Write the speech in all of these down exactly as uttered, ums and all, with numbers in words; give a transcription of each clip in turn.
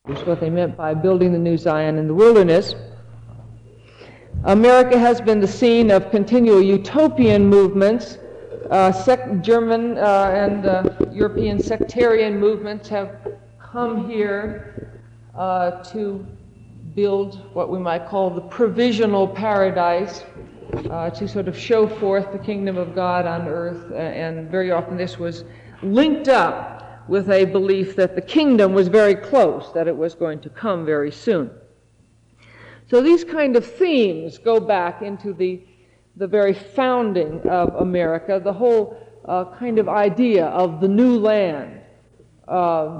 what they meant by building the new Zion in the wilderness. America has been the scene of continual utopian movements. Uh, sec- German uh, and uh, European sectarian movements have come here uh, to build what we might call the provisional paradise, uh, to sort of show forth the kingdom of God on earth, uh, and very often this was linked up with a belief that the kingdom was very close, that it was going to come very soon. So these kind of themes go back into the, the very founding of America, the whole uh, kind of idea of the new land. Uh,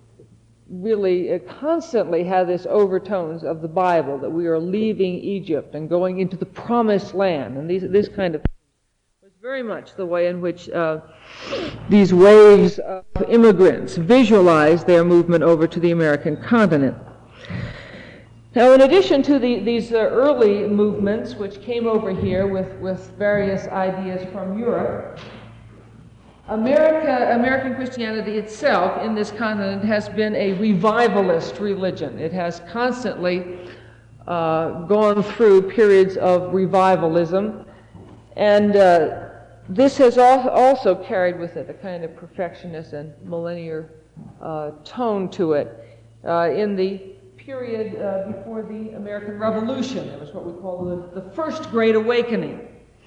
really uh, constantly had this overtones of the Bible, that we are leaving Egypt and going into the promised land, and these, this kind of was very much the way in which uh, these waves of immigrants visualized their movement over to the American continent. Now, in addition to the, these uh, early movements which came over here with, with various ideas from Europe, America, American Christianity itself in this continent has been a revivalist religion. It has constantly uh, gone through periods of revivalism, and uh, this has al- also carried with it a kind of perfectionist and millennial uh, tone to it. Uh, in the period uh, before the American Revolution, it was what we call the, the First Great Awakening.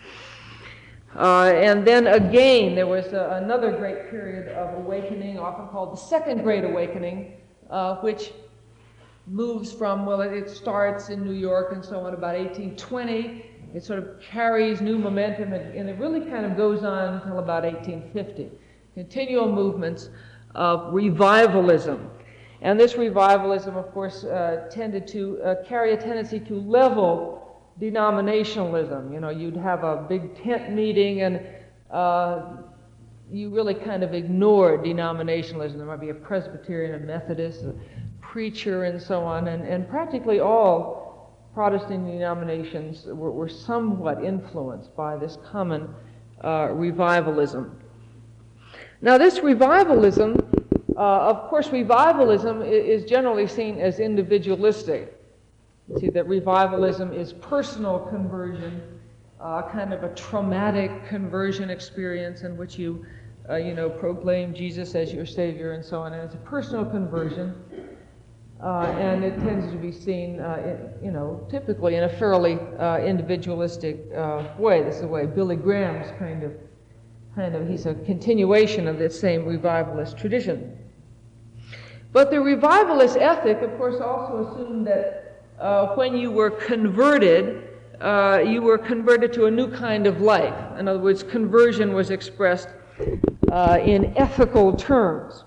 Uh, and then again, there was uh, another great period of awakening, often called the Second Great Awakening, uh, which moves from, well, it, it starts in New York and so on about eighteen twenty. It sort of carries new momentum, and, and it really kind of goes on until about eighteen fifty. Continual movements of revivalism. And this revivalism, of course, uh, tended to uh, carry a tendency to level denominationalism. You know, you'd have a big tent meeting, and uh, you really kind of ignored denominationalism. There might be a Presbyterian, a Methodist, a preacher, and so on, and, and practically all Protestant denominations were, were somewhat influenced by this common uh, revivalism. Now, this revivalism, uh, of course, revivalism is generally seen as individualistic. You see that revivalism is personal conversion, uh, kind of a traumatic conversion experience in which you, uh, you know, proclaim Jesus as your Savior and so on. And it's a personal conversion, uh, and it tends to be seen, uh, in, you know, typically in a fairly uh, individualistic uh, way. This is the way Billy Graham's kind of, kind of, he's a continuation of this same revivalist tradition. But the revivalist ethic, of course, also assumed that Uh, when you were converted, uh, you were converted to a new kind of life. In other words, conversion was expressed uh, in ethical terms.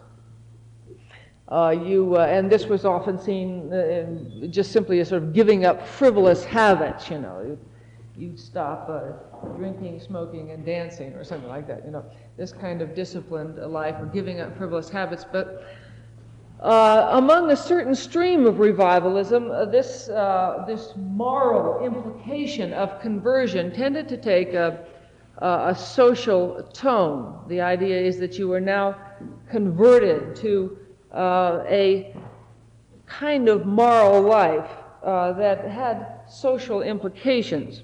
Uh, you, uh, and this was often seen uh, just simply as sort of giving up frivolous habits. You know, you'd, you'd stop uh, drinking, smoking, and dancing, or something like that. You know, this kind of disciplined life, or giving up frivolous habits, but. Uh, among a certain stream of revivalism, uh, this, uh, this moral implication of conversion tended to take a, a, a social tone. The idea is that you are now converted to uh, a kind of moral life uh, that had social implications.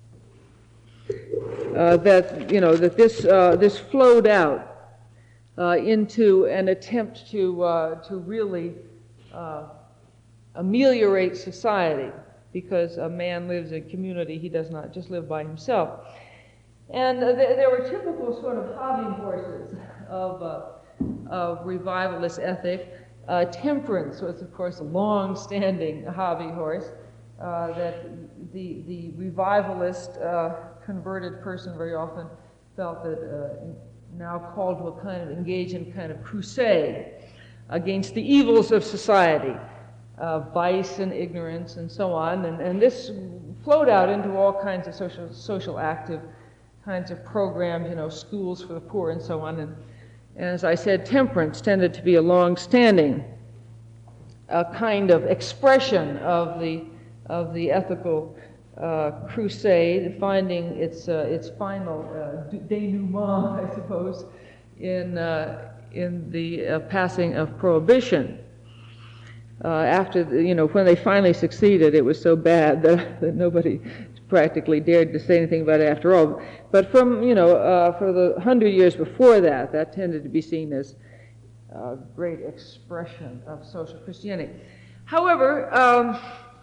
Uh, that, you know, that this, uh, this flowed out Uh, into an attempt to uh, to really uh, ameliorate society, because a man lives in community. He does not just live by himself. And uh, th- there were typical sort of hobby horses of, uh, of revivalist ethic. Uh, temperance was, of course, a long-standing hobby horse uh, that the, the revivalist uh, converted person very often felt that uh, now called to a kind of engage in kind of crusade against the evils of society, uh, vice and ignorance and so on. And, and this flowed out into all kinds of social, social active kinds of programs, you know, schools for the poor and so on. And, and as I said, temperance tended to be a long-standing uh, kind of expression of the, of the ethical Uh, crusade, finding its uh, its final uh, denouement, I suppose, in uh, in the uh, passing of prohibition. uh, after, the, you know, when they finally succeeded, it was so bad that, that nobody practically dared to say anything about it after all. But from, you know, uh, for the hundred years before that, that tended to be seen as a great expression of social Christianity. However, um,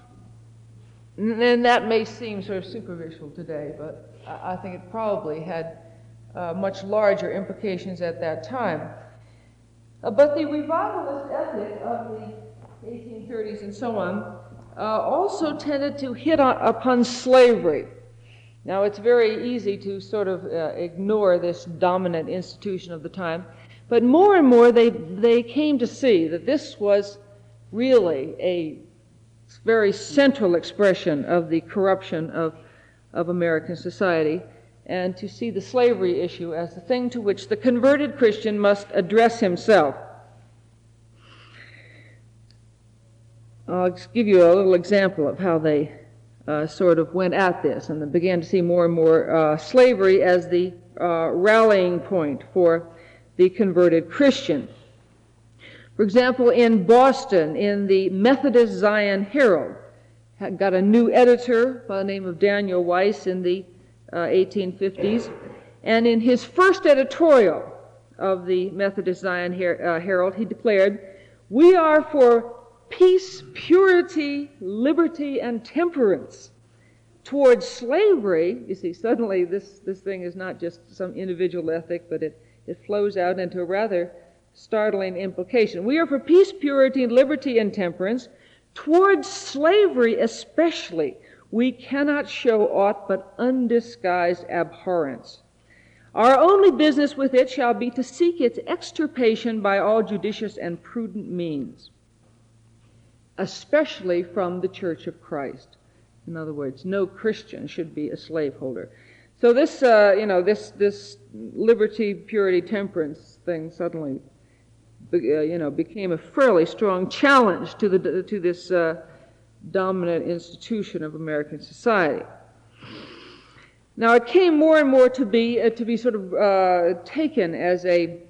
and that may seem sort of superficial today, but I think it probably had uh, much larger implications at that time. Uh, but the revivalist ethic of the eighteen thirties and so on uh, also tended to hit on, upon slavery. Now, it's very easy to sort of uh, ignore this dominant institution of the time, but more and more they, they came to see that this was really a very central expression of the corruption of, of American society, and to see the slavery issue as the thing to which the converted Christian must address himself. I'll just give you a little example of how they uh, sort of went at this, and they began to see more and more uh, slavery as the uh, rallying point for the converted Christian. For example, in Boston, in the Methodist Zion Herald, had got a new editor by the name of Daniel Weiss in the uh, eighteen fifties, and in his first editorial of the Methodist Zion Her- uh, Herald, he declared, "We are for peace, purity, liberty, and temperance. Towards slavery," you see, suddenly this, this thing is not just some individual ethic, but it, it flows out into a rather startling implication. "We are for peace, purity, liberty, and temperance. Towards slavery especially, we cannot show aught but undisguised abhorrence. Our only business with it shall be to seek its extirpation by all judicious and prudent means, especially from the Church of Christ." In other words, no Christian should be a slaveholder. So this, uh, you know, this this liberty, purity, temperance thing suddenly, uh, you know, became a fairly strong challenge to the to this uh, dominant institution of American society. Now, it came more and more to be uh, to be sort of uh, taken as a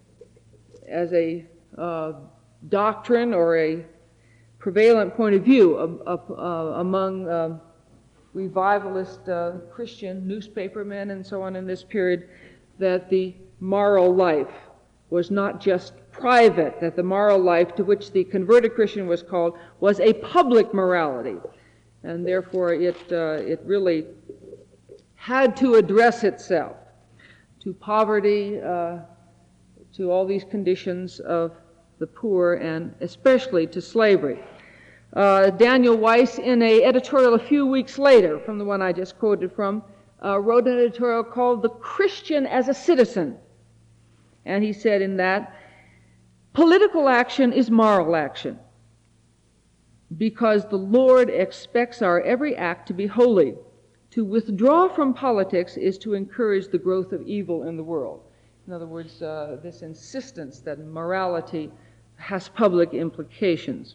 as a uh, doctrine or a prevalent point of view of, of, uh, among uh, revivalist uh, Christian newspapermen and so on in this period, that the moral life was not just private, that the moral life to which the converted Christian was called was a public morality, and therefore it uh, it really had to address itself to poverty, uh, to all these conditions of the poor, and especially to slavery. Uh, Daniel Weiss, in an editorial a few weeks later, from the one I just quoted from, uh, wrote an editorial called "The Christian as a Citizen." And he said in that, "Political action is moral action, because the Lord expects our every act to be holy. To withdraw from politics is to encourage the growth of evil in the world." In other words, uh, this insistence that morality has public implications.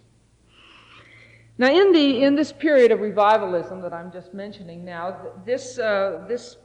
Now, in the in this period of revivalism that I'm just mentioning now, this uh, this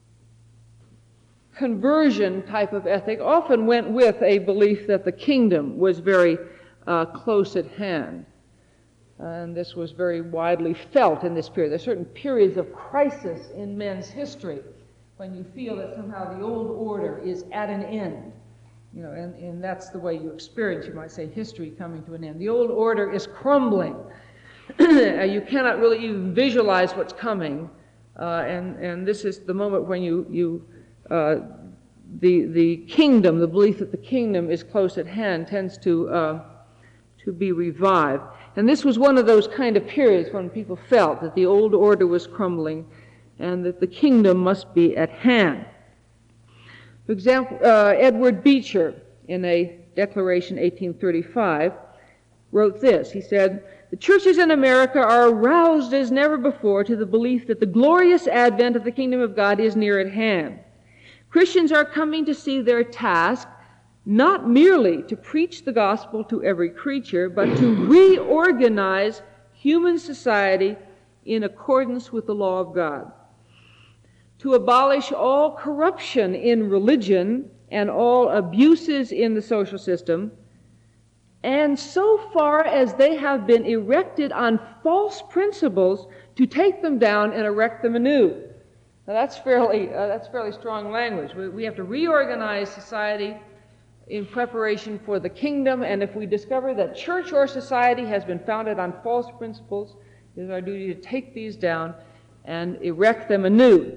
conversion type of ethic often went with a belief that the kingdom was very uh, close at hand, and this was very widely felt in this period. There are certain periods of crisis in men's history when you feel that somehow the old order is at an end. You know, and, and that's the way you experience, you might say, history coming to an end. The old order is crumbling. You cannot really even visualize what's coming, uh, and and this is the moment when you you uh, the the kingdom, the belief that the kingdom is close at hand, tends to uh, to be revived. And this was one of those kind of periods when people felt that the old order was crumbling, and that the kingdom must be at hand. For example, uh, Edward Beecher, in a declaration eighteen thirty-five, wrote this. He said, "The churches in America are aroused as never before to the belief that the glorious advent of the kingdom of God is near at hand. Christians are coming to see their task not merely to preach the gospel to every creature, but to reorganize human society in accordance with the law of God, to abolish all corruption in religion and all abuses in the social system, and so far as they have been erected on false principles, to take them down and erect them anew. Now that's fairly, uh, that's fairly strong language. We, we have to reorganize society in preparation for the kingdom, and if we discover that church or society has been founded on false principles, it is our duty to take these down and erect them anew.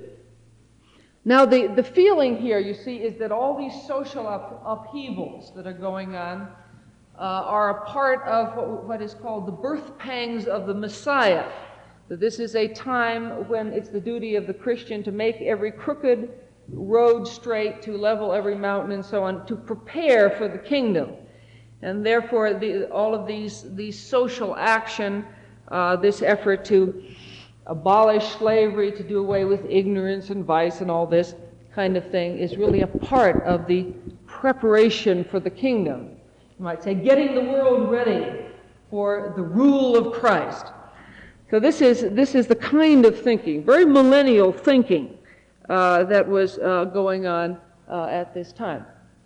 Now the, the feeling here, you see, is that all these social up, upheavals that are going on uh, are a part of what, what is called the birth pangs of the Messiah. That this is a time when it's the duty of the Christian to make every crooked road straight, to level every mountain and so on, to prepare for the kingdom. And therefore the, all of these, these social action, uh, this effort to abolish slavery, to do away with ignorance and vice and all this kind of thing, is really a part of the preparation for the kingdom. You might say, getting the world ready for the rule of Christ. So this is, this is the kind of thinking, very millennial thinking, Uh, that was uh, going on uh, at this time.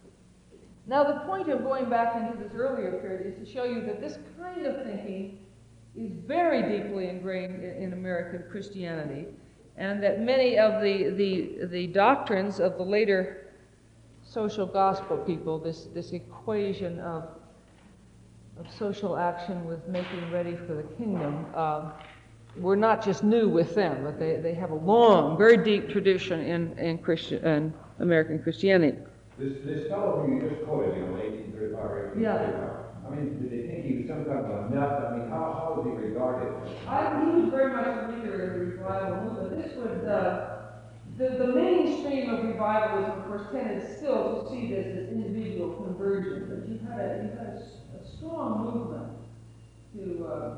Now the point of going back into this earlier period is to show you that this kind of thinking is very deeply ingrained in, in American Christianity, and that many of the, the, the doctrines of the later social gospel people, this, this equation of, of social action with making ready for the kingdom, uh, were not just new with them, but they, they have a long, very deep tradition in, in Christian in American Christianity. This, this fellow who you just quoted, you know, eighteen thirty-five, eighteen thirty-five, Yeah. I mean, did they think he was some kind of a nut? I mean, how, how was he regarded? I, he was very much a leader in the revival movement. This would, uh, the, the mainstream of revivalism, of course, tended still to see this as individual conversion, but you had a, you had a, a strong movement to, uh,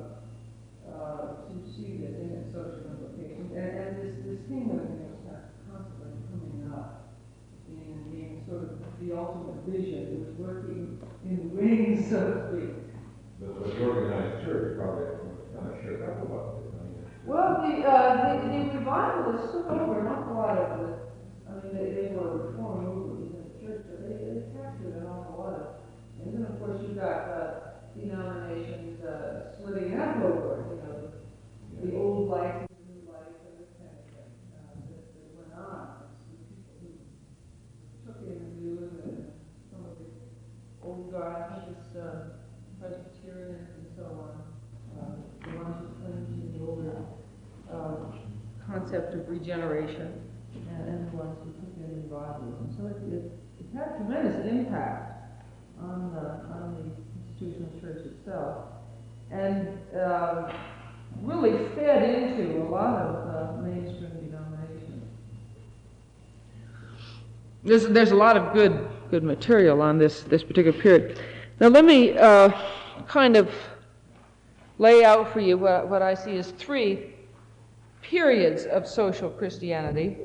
Uh, to see this in its social implications, and, and this, this kingdom thing was constantly coming up, being, being sort of the ultimate vision. It was working in the wings, so to speak. But, but the organized church probably was kind of shook up about this. I mean, well, the, uh, the, the revivalists took over an awful lot of the, I mean, they, they were reform movers in the church, but they, they captured an awful lot of, and then of course you got uh, denominations uh, splitting up over, you know, the old life and the new life and this kind of thing uh, that, that went on. The people who took in the new and the, some of the old guys, uh, Presbyterians and so on, uh, the ones who claimed to the older uh, concept of regeneration, and, and the ones who took in revivalism. So it, it, it had tremendous impact on the, on the institutional church itself, and uh, really fed into a lot of uh, mainstream denominations. There's, there's a lot of good good material on this, this particular period. Now let me uh, kind of lay out for you what, what I see as three periods of social Christianity.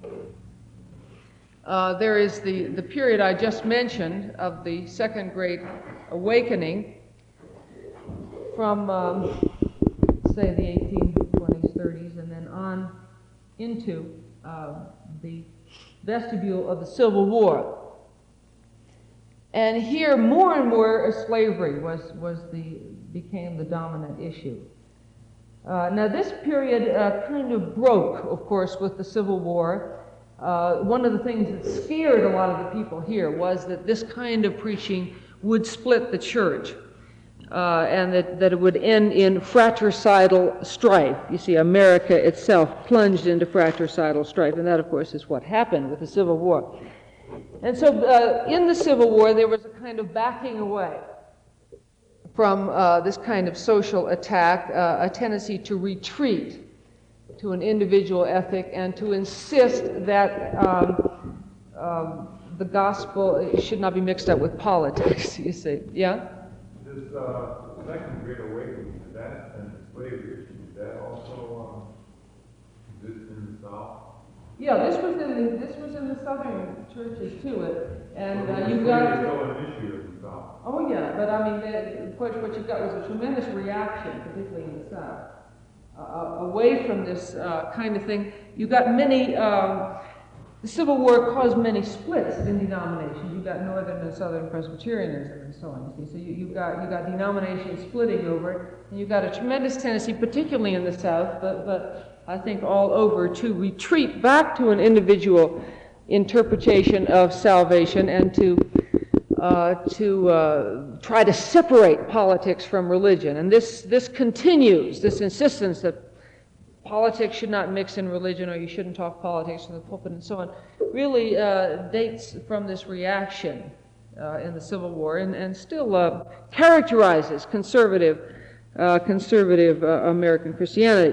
Uh, there is the, the period I just mentioned of the Second Great Awakening from, um, say, the eighteen twenties, thirties, and then on into uh, the vestibule of the Civil War. And here, more and more, slavery was, was the, became the dominant issue. Uh, now, this period uh, kind of broke, of course, with the Civil War. Uh, one of the things that scared a lot of the people here was that this kind of preaching would split the church, uh, and that, that it would end in fratricidal strife. You see, America itself plunged into fratricidal strife, and that, of course, is what happened with the Civil War. And so uh, in the Civil War, there was a kind of backing away from uh, this kind of social attack, uh, a tendency to retreat to an individual ethic and to insist that um, um, the gospel should not be mixed up with politics, you see. Yeah? This uh, Second Great Awakening, that and the slavery issue, is that also um, exist in the South? Yeah, this was in the, this was in the southern churches too, and uh, you Slavery got is still an issue in the South. oh yeah, but I mean, the, what what you got was a tremendous reaction, particularly in the South, uh, away from this uh, kind of thing. You got many um, the Civil War caused many splits in denominations. You've got Northern and Southern Presbyterianism and so on. You see. So you, you've got you've got denominations splitting over it, and you've got a tremendous tendency, particularly in the South, but but I think all over, to retreat back to an individual interpretation of salvation and to uh, to uh, try to separate politics from religion. And this this continues. This insistence that politics should not mix in religion, or you shouldn't talk politics from the pulpit, and so on, really uh, dates from this reaction uh, in the Civil War, and, and still uh, characterizes conservative, uh, conservative uh, American Christianity.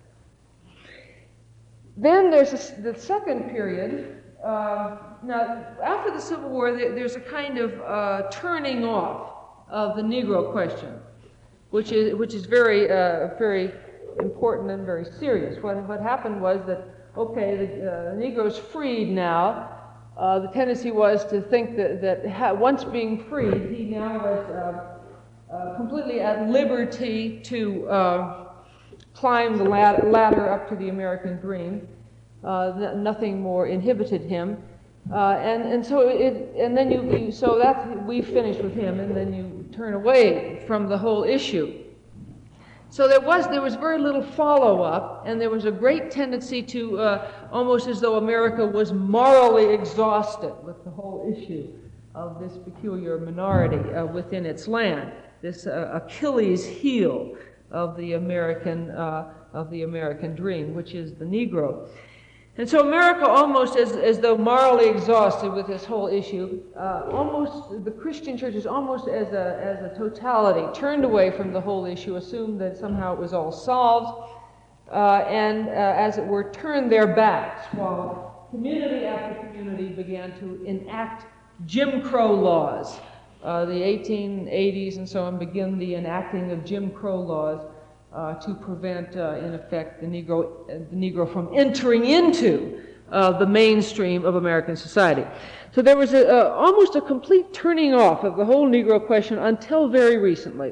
Then there's a, the second period. Uh, now, after the Civil War, there, there's a kind of uh, turning off of the Negro question, which is which is very, uh, very important and very serious. What, what happened was that, okay, the uh, Negro's freed now. Uh, the tendency was to think that, that ha once being freed, he now was uh, uh, completely at liberty to uh, climb the lad ladder up to the American dream. Uh, nothing more inhibited him. Uh, and, and so it, and then you, you so that we finished with him, and then you turn away from the whole issue. So there was, there was very little follow-up, and there was a great tendency to, uh, almost as though America was morally exhausted with the whole issue of this peculiar minority uh, within its land, this uh, Achilles heel of the American, uh, of the American dream, which is the Negro. And so America, almost as, as though morally exhausted with this whole issue, uh, almost the Christian churches, almost as a, as a totality, turned away from the whole issue, assumed that somehow it was all solved, uh, and uh, as it were, turned their backs, while community after community began to enact Jim Crow laws. Uh, the eighteen eighties and so on begin the enacting of Jim Crow laws, Uh, to prevent, uh, in effect, the Negro, uh, the Negro from entering into uh, the mainstream of American society. So there was a, uh, almost a complete turning off of the whole Negro question until very recently.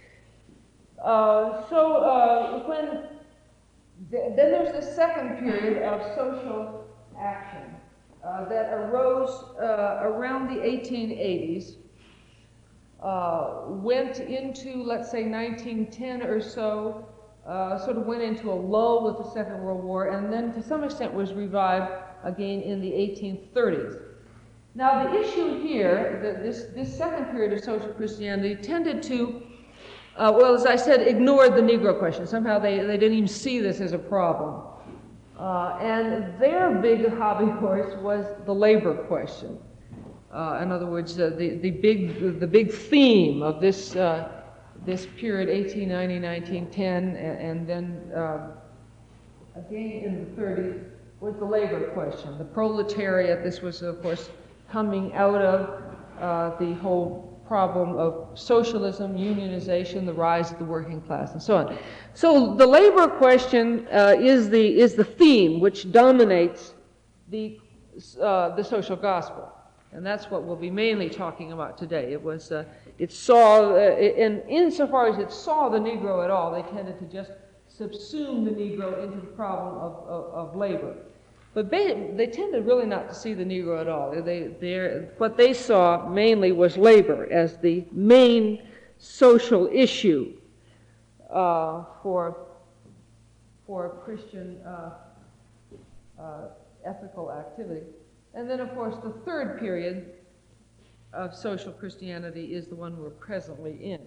Uh, so uh, when th then there's the second period of social action uh, that arose uh, around the eighteen eighties. Uh, went into, let's say, nineteen ten or so, uh, sort of went into a lull with the Second World War, and then to some extent was revived again in the eighteen thirties. Now the issue here, the, this, this second period of social Christianity tended to, uh, well, as I said, ignored the Negro question. Somehow they, they didn't even see this as a problem. Uh, and their big hobby horse was the labor question. Uh, in other words, uh, the, the, big, the big theme of this, uh, this period, eighteen ninety, nineteen ten, and, and then uh, again in the thirties, was the labor question. The proletariat, this was, of course, coming out of uh, the whole problem of socialism, unionization, the rise of the working class, and so on. So the labor question uh, is, the, is the theme which dominates the, uh, the social gospel. And that's what we'll be mainly talking about today. It was, uh, it saw, uh, and insofar as it saw the Negro at all, they tended to just subsume the Negro into the problem of, of, of labor. But they, they tended really not to see the Negro at all. They, what they saw mainly was labor as the main social issue uh, for, for Christian uh, uh, ethical activity. And then, of course, the third period of social Christianity is the one we're presently in.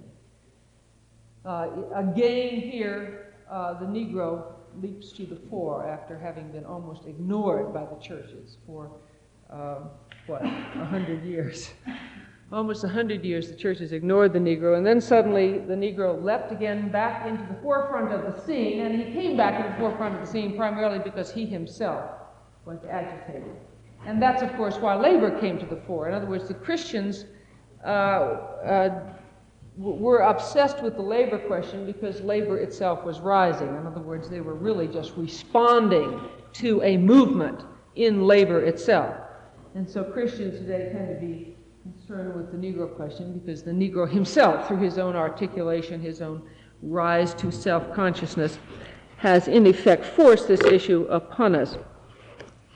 Uh, again here, uh, the Negro leaps to the fore after having been almost ignored by the churches for, uh, what, a hundred years. Almost a hundred years the churches ignored the Negro, and then suddenly the Negro leapt again back into the forefront of the scene, and he came back to the forefront of the scene primarily because he himself was agitated. And that's, of course, why labor came to the fore. In other words, the Christians uh, uh, were obsessed with the labor question because labor itself was rising. In other words, they were really just responding to a movement in labor itself. And so Christians today tend to be concerned with the Negro question because the Negro himself, through his own articulation, his own rise to self-consciousness, has in effect forced this issue upon us.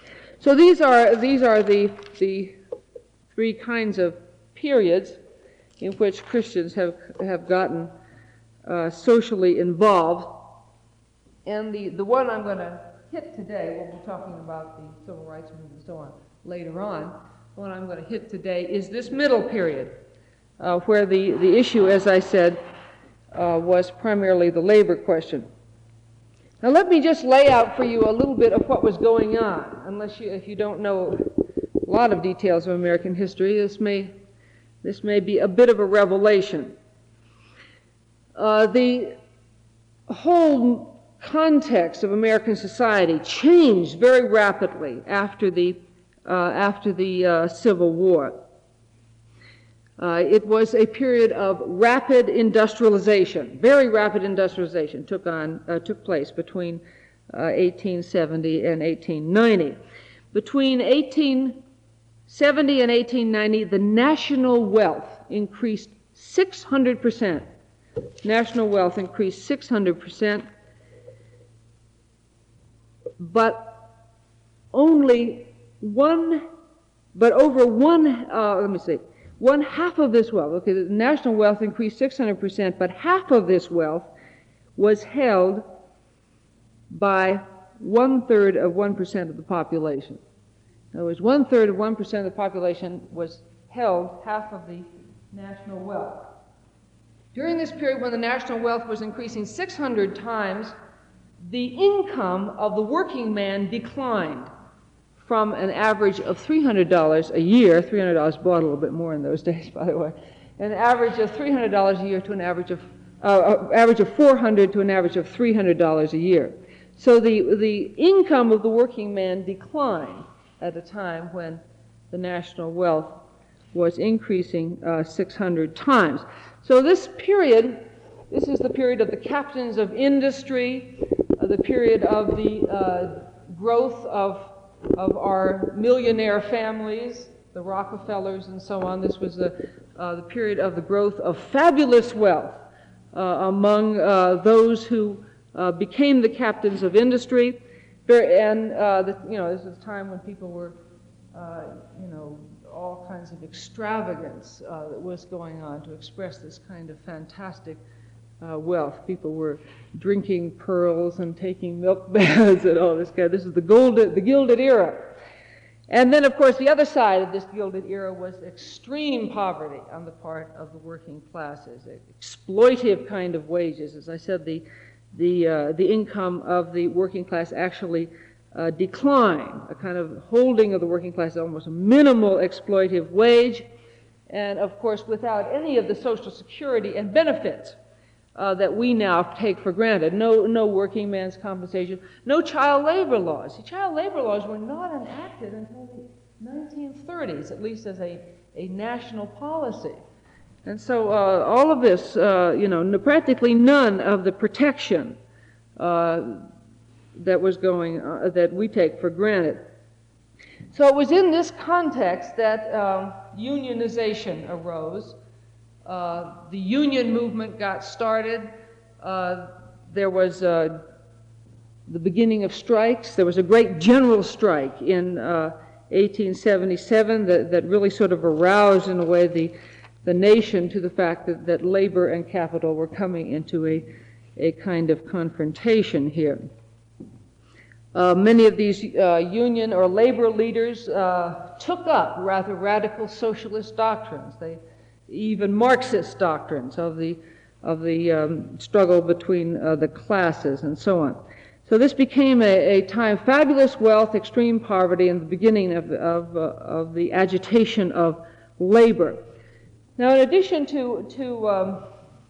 So these are, these are the, the three kinds of periods in which Christians have, have gotten uh, socially involved. And the, the one I'm going to hit today, we'll be talking about the civil rights movement and so on later on, the one I'm going to hit today is this middle period, uh, where the, the issue, as I said, uh, was primarily the labor question. Now let me just lay out for you a little bit of what was going on, unless you, if you don't know a lot of details of American history, this may, this may be a bit of a revelation. Uh, the whole context of American society changed very rapidly after the, uh, after the uh, Civil War. Uh, it was a period of rapid industrialization, very rapid industrialization took, on, uh, took place between uh, eighteen seventy and eighteen ninety. Between eighteen seventy and eighteen ninety, the national wealth increased six hundred percent. National wealth increased six hundred percent, but only one, but over one, uh, let me see, one half of this wealth, okay, the national wealth increased six hundred percent, but half of this wealth was held by one-third of one percent of the population. In other words, one-third of one percent of the population was held half of the national wealth. During this period when the national wealth was increasing six hundred times, the income of the working man declined from an average of three hundred dollars a year, three hundred dollars bought a little bit more in those days, by the way, an average of three hundred dollars a year to an average of, uh, average of four hundred dollars to an average of three hundred dollars a year. So the, the income of the working man declined at a time when the national wealth was increasing uh, six hundred times. So this period, this is the period of the captains of industry, uh, the period of the uh, growth of of our millionaire families, the Rockefellers and so on. This was the, uh, the period of the growth of fabulous wealth uh, among uh, those who uh, became the captains of industry. And, uh, the, you know, this is a time when people were, uh, you know, all kinds of extravagance uh, that was going on to express this kind of fantastic Uh, wealth. People were drinking pearls and taking milk baths and all this kind of, this is the golden, the Gilded Era. And then, of course, the other side of this Gilded Era was extreme poverty on the part of the working classes, exploitive kind of wages. As I said, the, the, uh, the income of the working class actually uh, declined, a kind of holding of the working class, almost a minimal exploitive wage, and, of course, without any of the Social Security and benefits Uh, that we now take for granted. No, no working man's compensation, no child labor laws. See, child labor laws were not enacted until the nineteen thirties, at least as a, a national policy. And so uh, all of this, uh, you know, practically none of the protection uh, that was going, uh, that we take for granted. So it was in this context that um, unionization arose. Uh, the union movement got started. Uh, there was uh, the beginning of strikes. There was a great general strike in uh, eighteen seventy-seven that, that really sort of aroused, in a way, the, the nation to the fact that, that labor and capital were coming into a, a kind of confrontation here. Uh, many of these uh, union or labor leaders uh, took up rather radical socialist doctrines. They even Marxist doctrines of the of the um, struggle between uh, the classes and so on. So this became a, a time of fabulous wealth, extreme poverty, and the beginning of of, uh, of the agitation of labor. Now, in addition to to um,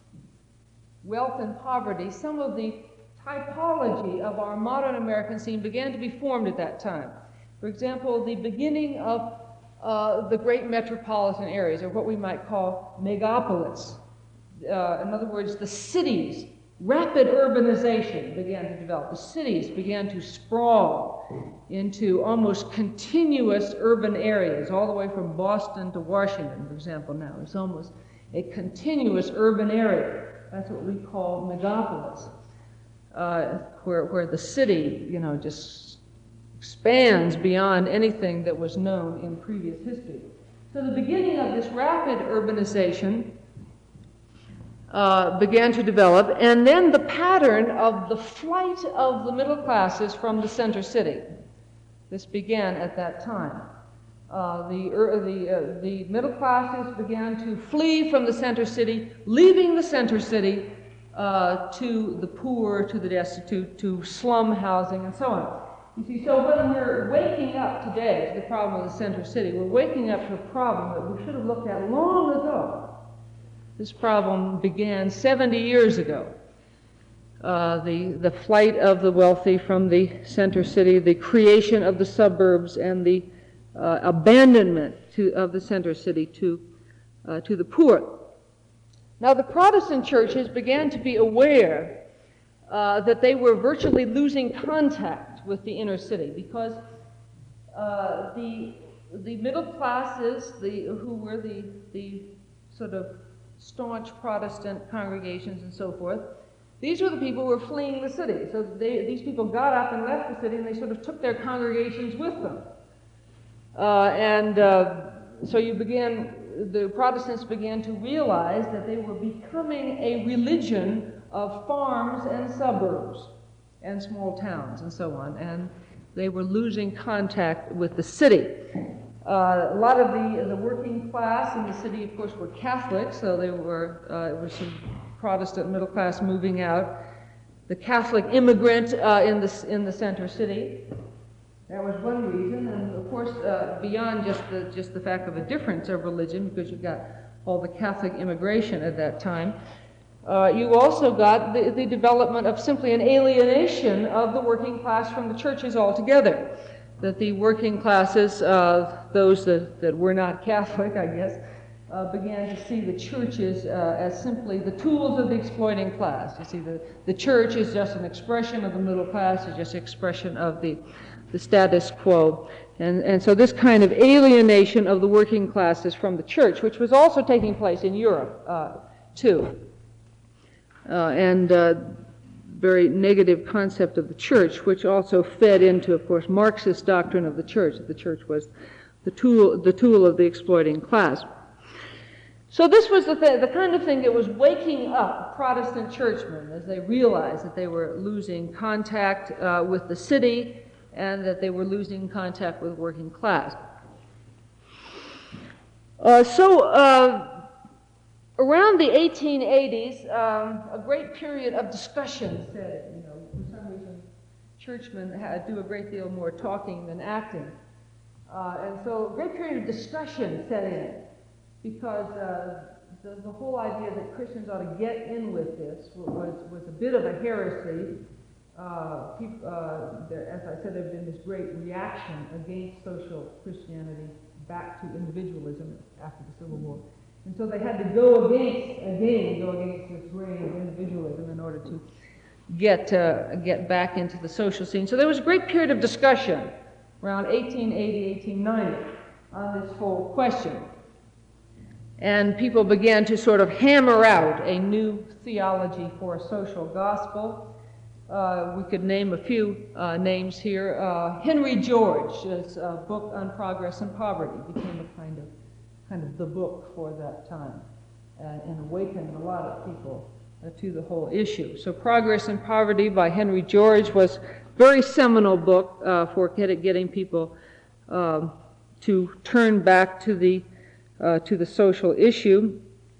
wealth and poverty, some of the typology of our modern American scene began to be formed at that time. For example, the beginning of Uh, the great metropolitan areas, or what we might call megapolis. Uh, in other words, the cities, rapid urbanization began to develop. The cities began to sprawl into almost continuous urban areas, all the way from Boston to Washington, for example, now. It's almost a continuous urban area. That's what we call megapolis, uh, where, where the city, you know, just expands beyond anything that was known in previous history. So the beginning of this rapid urbanization uh, began to develop, and then the pattern of the flight of the middle classes from the center city. This began at that time. Uh, the er, the, uh, the middle classes began to flee from the center city, leaving the center city uh, to the poor, to the destitute, to slum housing, and so on. You see, so when we're waking up today to the problem of the center city, we're waking up to a problem that we should have looked at long ago. This problem began seventy years ago. Uh, the, the flight of the wealthy from the center city, the creation of the suburbs, and the uh, abandonment to, of the center city to, uh, to the poor. Now, the Protestant churches began to be aware uh, that they were virtually losing contact with the inner city because uh, the, the middle classes, the, who were the, the sort of staunch Protestant congregations and so forth, these were the people who were fleeing the city. So they, these people got up and left the city, and they sort of took their congregations with them. Uh, and uh, so you began, the Protestants began to realize that they were becoming a religion of farms and suburbs and small towns and so on, and they were losing contact with the city. Uh, a lot of the, the working class in the city, of course, were Catholic, so they were, uh, it was some Protestant middle class moving out. The Catholic immigrant uh, in, the, in the center city, that was one reason. And of course, uh, beyond just the, just the fact of a difference of religion, because you've got all the Catholic immigration at that time, uh, you also got the, the development of simply an alienation of the working class from the churches altogether. That the working classes, uh, those that, that were not Catholic, I guess, Uh, began to see the churches uh, as simply the tools of the exploiting class. You see, the, the church is just an expression of the middle class, it's just an expression of the, the status quo. And, and so this kind of alienation of the working classes from the church, which was also taking place in Europe, uh, too. Uh, and uh, very negative concept of the church, which also fed into, of course, Marxist doctrine of the church, that the church was the tool, the tool of the exploiting class. So this was the, th- the kind of thing that was waking up Protestant churchmen as they realized that they were losing contact uh, with the city and that they were losing contact with working class. Uh, so uh, around the eighteen eighties, um, a great period of discussion set in. You know, for some reason, churchmen had, do a great deal more talking than acting. Uh, and so a great period of discussion set in. Because uh, the, the whole idea that Christians ought to get in with this was, was a bit of a heresy. Uh, people, uh, there, as I said, there had been this great reaction against social Christianity back to individualism after the Civil War. And so they had to go against, again, go against this grain of individualism in order to get, uh, get back into the social scene. So there was a great period of discussion around eighteen eighty, eighteen ninety on this whole question. And people began to sort of hammer out a new theology for a social gospel. Uh, we could name a few uh, names here. Uh, Henry George's uh, book on Progress and Poverty became a kind of, kind of the book for that time uh, and awakened a lot of people uh, to the whole issue. So Progress and Poverty by Henry George was a very seminal book uh, for getting people uh, to turn back to the Uh, to the social issue.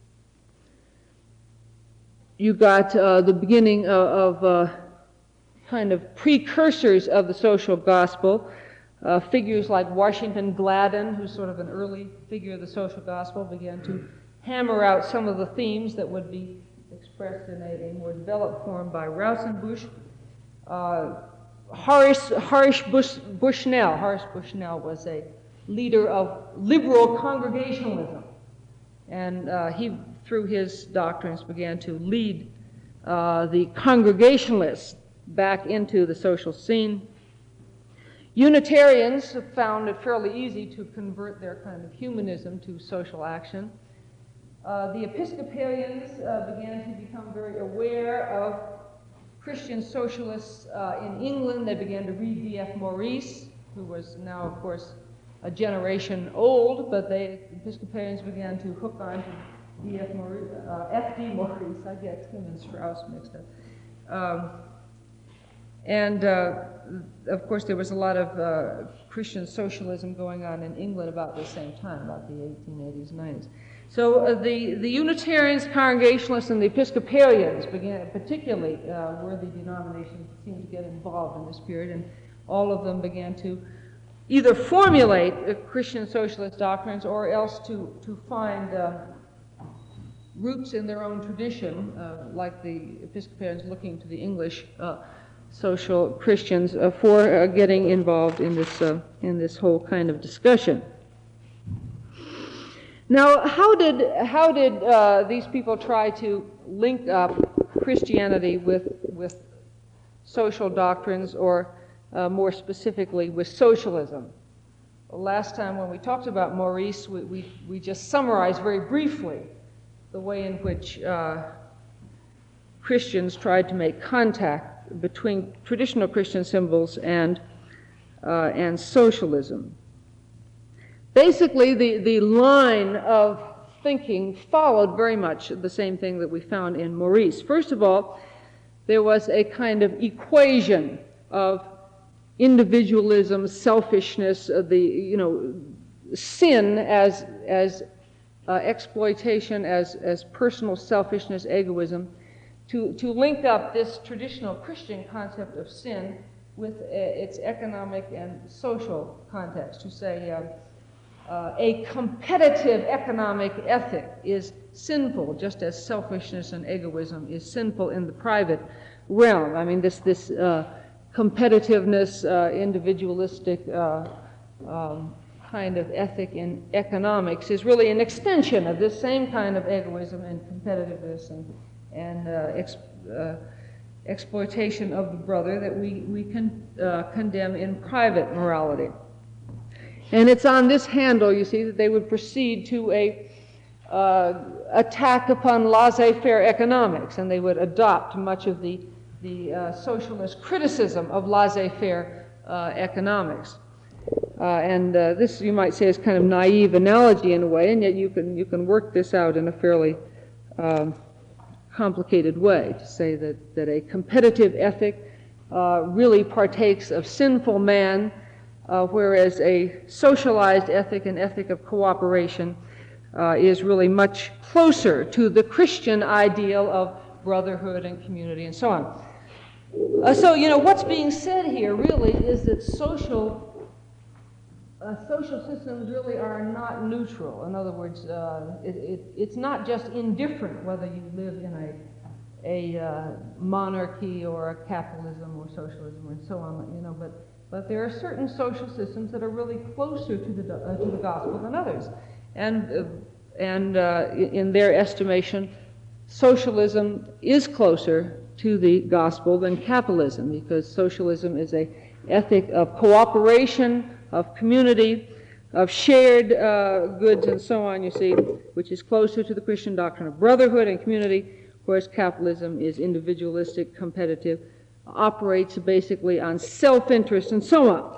You got uh, the beginning of, of uh, kind of precursors of the social gospel, uh, figures like Washington Gladden, who's sort of an early figure of the social gospel, began to hammer out some of the themes that would be expressed in a, a more developed form by Rauschenbusch. Uh, Horace, Horace Bush, Bushnell, Horace Bushnell was a leader of liberal congregationalism. And uh, he, through his doctrines, began to lead uh, the Congregationalists back into the social scene. Unitarians found it fairly easy to convert their kind of humanism to social action. Uh, the Episcopalians uh, began to become very aware of Christian socialists uh, in England, they began to read D F Maurice, who was now, of course, a generation old, but they, Episcopalians began to hook on to D F Maurice, uh, F D Maurice, I get him and Strauss mixed up. Um, and, uh, of course, there was a lot of uh, Christian socialism going on in England about the same time, about the eighteen eighties, nineties. So uh, the, the Unitarians, Congregationalists, and the Episcopalians began, particularly uh, were the denominations that seemed to get involved in this period, and all of them began to either formulate uh, Christian socialist doctrines or else to, to find uh, roots in their own tradition, uh, like the Episcopalians looking to the English uh, social Christians uh, for uh, getting involved in this, uh, in this whole kind of discussion. Now, how did, how did uh, these people try to link up Christianity with, with social doctrines, or uh, more specifically with socialism? Well, last time when we talked about Maurice, we, we, we just summarized very briefly the way in which uh, Christians tried to make contact between traditional Christian symbols and, uh, and socialism. Basically, the, the line of thinking followed very much the same thing that we found in Maurice. First of all, there was a kind of equation of individualism, selfishness, uh, the, you know, sin as, as uh, exploitation, as, as personal selfishness, egoism, to, to link up this traditional Christian concept of sin with uh, its economic and social context, to say uh, uh, a competitive economic ethic is sinful, just as selfishness and egoism is sinful in the private realm. I mean, this, this uh, competitiveness, uh, individualistic uh, um, kind of ethic in economics is really an extension of this same kind of egoism and competitiveness and, and uh, ex, uh, exploitation of the brother that we, we can uh, condemn in private morality. And it's on this handle, you see, that they would proceed to a uh, attack upon laissez-faire economics, and they would adopt much of the, the uh, socialist criticism of laissez-faire uh, economics. Uh, and uh, this, you might say, is kind of naive analogy in a way, and yet you can, you can work this out in a fairly um, complicated way to say that, that a competitive ethic uh, really partakes of sinful man, uh, whereas a socialized ethic, an ethic of cooperation, uh, is really much closer to the Christian ideal of brotherhood and community and so on. Uh, so, you know, what's being said here really is that social Uh, social systems really are not neutral. In other words, uh, it, it, it's not just indifferent whether you live in a, a uh, monarchy or a capitalism or socialism and so on, you know, but, but there are certain social systems that are really closer to the, uh, to the gospel than others. And, uh, and uh, in their estimation, socialism is closer to the gospel than capitalism, because socialism is an ethic of cooperation, of community, of shared uh, goods and so on, you see, which is closer to the Christian doctrine of brotherhood and community, whereas capitalism is individualistic, competitive, operates basically on self-interest and so on.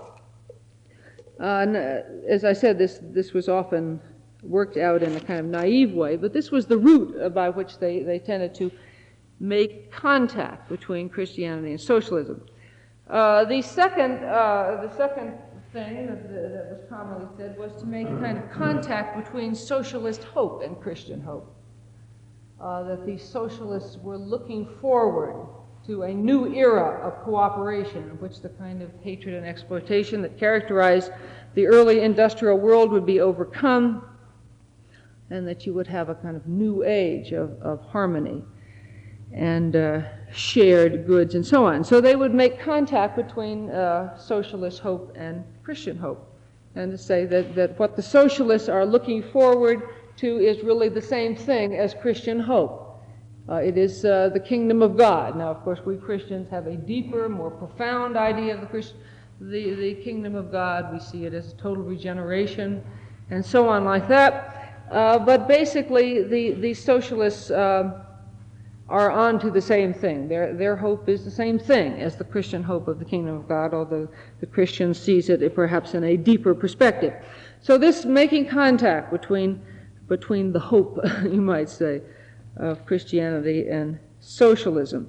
Uh, and, uh, as I said, this, this was often worked out in a kind of naive way, but this was the route by which they, they tended to make contact between Christianity and socialism. Uh, the second, uh, the second thing that, that was commonly said was to make a kind of contact between socialist hope and Christian hope. Uh, that the socialists were looking forward to a new era of cooperation in which the kind of hatred and exploitation that characterized the early industrial world would be overcome, and that you would have a kind of new age of, of harmony and uh, shared goods and so on. So they would make contact between uh, socialist hope and Christian hope, and to say that, that what the socialists are looking forward to is really the same thing as Christian hope. Uh, it is uh, the kingdom of God. Now, of course, we Christians have a deeper, more profound idea of the, Christ- the, the kingdom of God. We see it as total regeneration and so on like that. Uh, but basically, the, the socialists uh, are onto the same thing. Their, their hope is the same thing as the Christian hope of the kingdom of God, although the Christian sees it perhaps in a deeper perspective. So this making contact between, between the hope, you might say, of Christianity and socialism.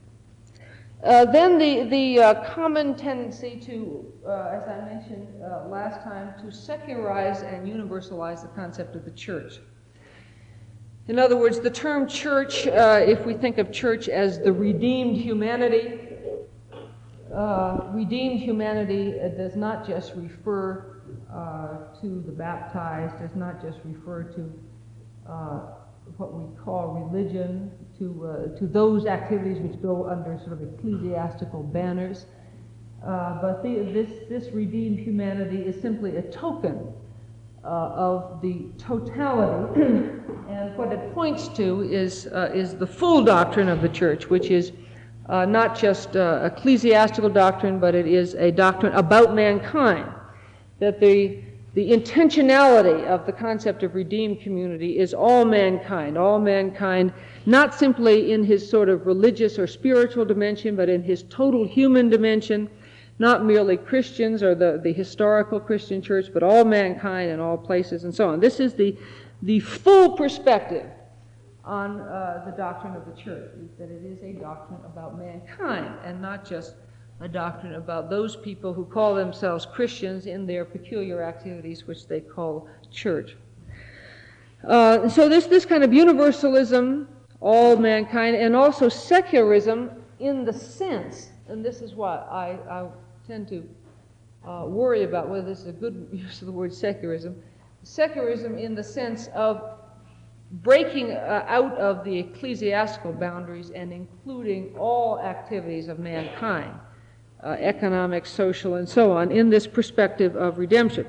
Uh, then the, the uh, common tendency to, uh, as I mentioned uh, last time, to secularize and universalize the concept of the church. In other words, the term church, uh, if we think of church as the redeemed humanity, uh, redeemed humanity uh, does not just refer uh, to the baptized, does not just refer to uh, what we call religion, to, uh, to those activities which go under sort of ecclesiastical banners. Uh, but the, this, this redeemed humanity is simply a token Uh, of the totality, and what it points to is uh, is the full doctrine of the church, which is uh, not just uh, ecclesiastical doctrine, but it is a doctrine about mankind. That the the intentionality of the concept of redeemed community is all mankind, all mankind, not simply in his sort of religious or spiritual dimension, but in his total human dimension. Not merely Christians or the, the historical Christian church, but all mankind in all places and so on. This is the, the full perspective on uh, the doctrine of the church, is that it is a doctrine about mankind and not just a doctrine about those people who call themselves Christians in their peculiar activities, which they call church. Uh, so this, this kind of universalism, all mankind, and also secularism in the sense, and this is what I, I tend to uh, worry about, whether this is a good use of the word secularism. Secularism in the sense of breaking uh, out of the ecclesiastical boundaries and including all activities of mankind, uh, economic, social, and so on, in this perspective of redemption.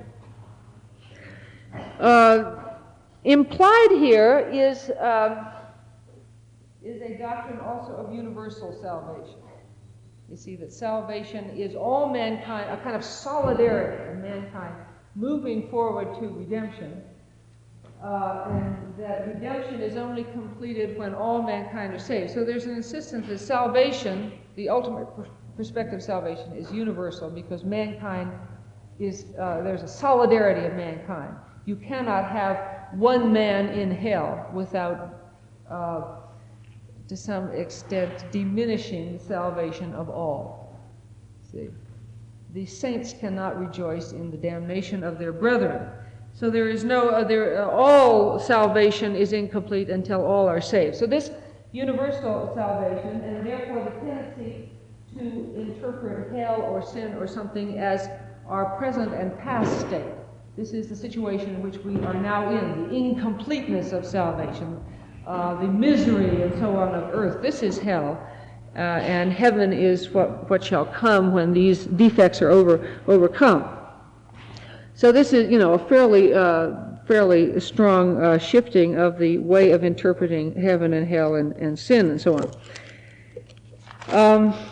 Uh, implied here is, um, is a doctrine also of universal salvation. You see that salvation is all mankind, a kind of solidarity of mankind moving forward to redemption, uh, and that redemption is only completed when all mankind are saved. So there's an insistence that salvation, the ultimate perspective of salvation, is universal because mankind is, uh, there's a solidarity of mankind. You cannot have one man in hell without uh, to some extent diminishing the salvation of all. See, the saints cannot rejoice in the damnation of their brethren. So there is no, uh, there, uh, all salvation is incomplete until all are saved. So this universal salvation, and therefore the tendency to interpret hell or sin or something as our present and past state. This is the situation in which we are now in, the incompleteness of salvation. Uh, the misery and so on of earth. This is hell, uh, and heaven is what, what shall come when these defects are over, overcome. So this is, you know, a fairly, uh, fairly strong uh, shifting of the way of interpreting heaven and hell and, and sin and so on. Um,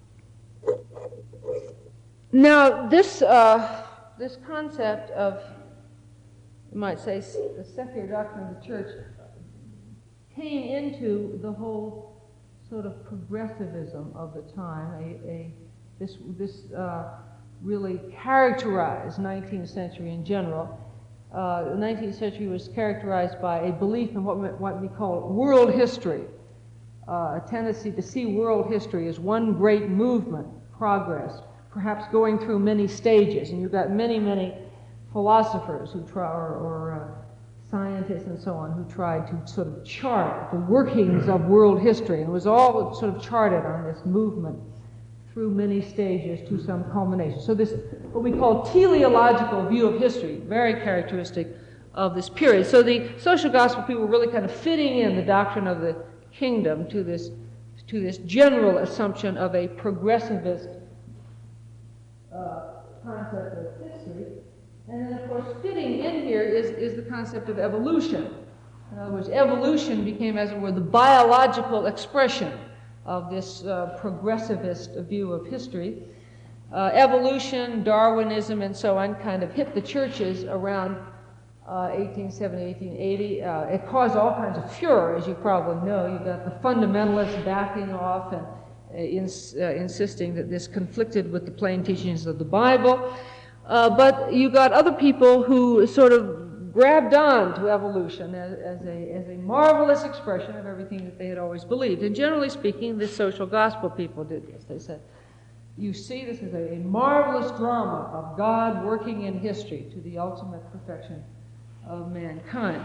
now, this, uh, this concept of, you might say, the secular doctrine of the church came into the whole sort of progressivism of the time. A, a, this this uh, really characterized nineteenth century in general. Uh, the nineteenth century was characterized by a belief in what we, what we call world history, uh, a tendency to see world history as one great movement, progress, perhaps going through many stages. And you've got many, many philosophers who try, or, or uh, scientists and so on, who tried to sort of chart the workings of world history, and it was all sort of charted on this movement through many stages to some culmination. So this, what we call teleological view of history, very characteristic of this period. So the social gospel people were really kind of fitting in the doctrine of the kingdom to this, to this general assumption of a progressivist uh, concept of history. And then, of course, fitting in here is, is the concept of evolution. In other words, evolution became, as it were, the biological expression of this uh, progressivist view of history. Uh, evolution, Darwinism, and so on kind of hit the churches around uh, eighteen seventy, eighteen eighty. Uh, it caused all kinds of furor, as you probably know. You got the fundamentalists backing off and uh, ins uh, insisting that this conflicted with the plain teachings of the Bible. Uh, but you got other people who sort of grabbed on to evolution as, as, a, as a marvelous expression of everything that they had always believed. And generally speaking, the social gospel people did this. They said, you see, this is a, a marvelous drama of God working in history to the ultimate perfection of mankind.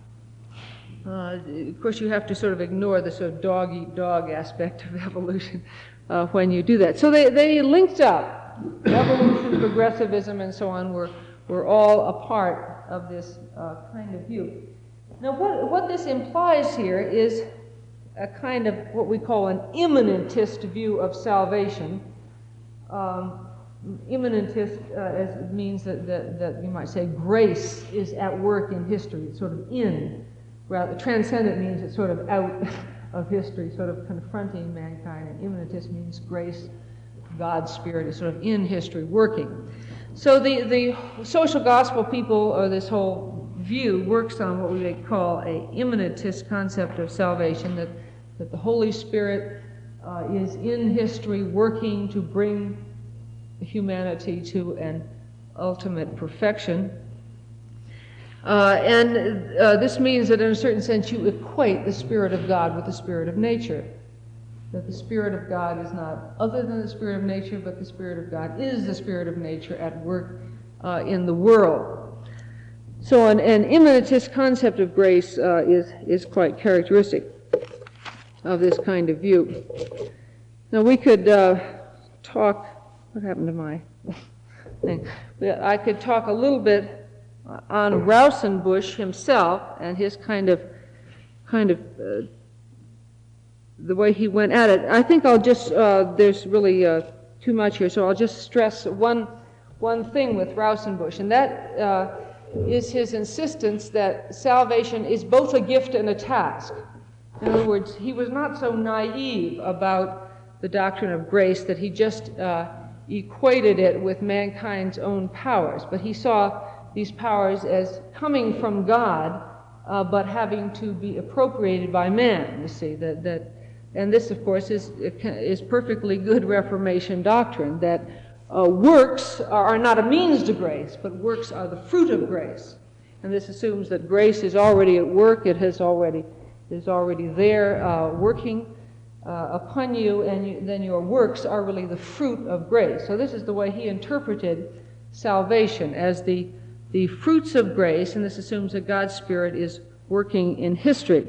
Uh, of course, you have to sort of ignore the sort of dog-eat-dog aspect of evolution uh, when you do that. So they, they linked up. Evolution, progressivism, and so on were, were all a part of this uh, kind of view. Now, what, what this implies here is a kind of what we call an immanentist view of salvation. Um, immanentist uh, as means that, that, that you might say grace is at work in history. It's sort of in. Rather, transcendent means it's sort of out of history, sort of confronting mankind. And immanentist means grace, God's Spirit is sort of in history working. So the, the social gospel people, or this whole view, works on what we would call a immanentist concept of salvation, that, that the Holy Spirit uh, is in history working to bring humanity to an ultimate perfection. Uh, and uh, this means that in a certain sense you equate the Spirit of God with the Spirit of nature. That the Spirit of God is not other than the Spirit of nature, but the Spirit of God is the Spirit of nature at work uh, in the world. So an, an immanentist concept of grace uh, is, is quite characteristic of this kind of view. Now we could uh, talk, what happened to my thing? I could talk a little bit on Rauschenbusch himself and his kind of, kind of uh, the way he went at it. I think I'll just, uh, there's really uh, too much here, so I'll just stress one, one thing with Rauschenbusch, and that uh, is his insistence that salvation is both a gift and a task. In other words, he was not so naive about the doctrine of grace that he just uh, equated it with mankind's own powers, but he saw these powers as coming from God, uh, but having to be appropriated by man, you see, that, that and this, of course, is, is perfectly good Reformation doctrine, that uh, works are, are not a means to grace, but works are the fruit of grace. And this assumes that grace is already at work, it has already, is already there uh, working uh, upon you, and you, then your works are really the fruit of grace. So this is the way he interpreted salvation, as the, the fruits of grace, and this assumes that God's Spirit is working in history.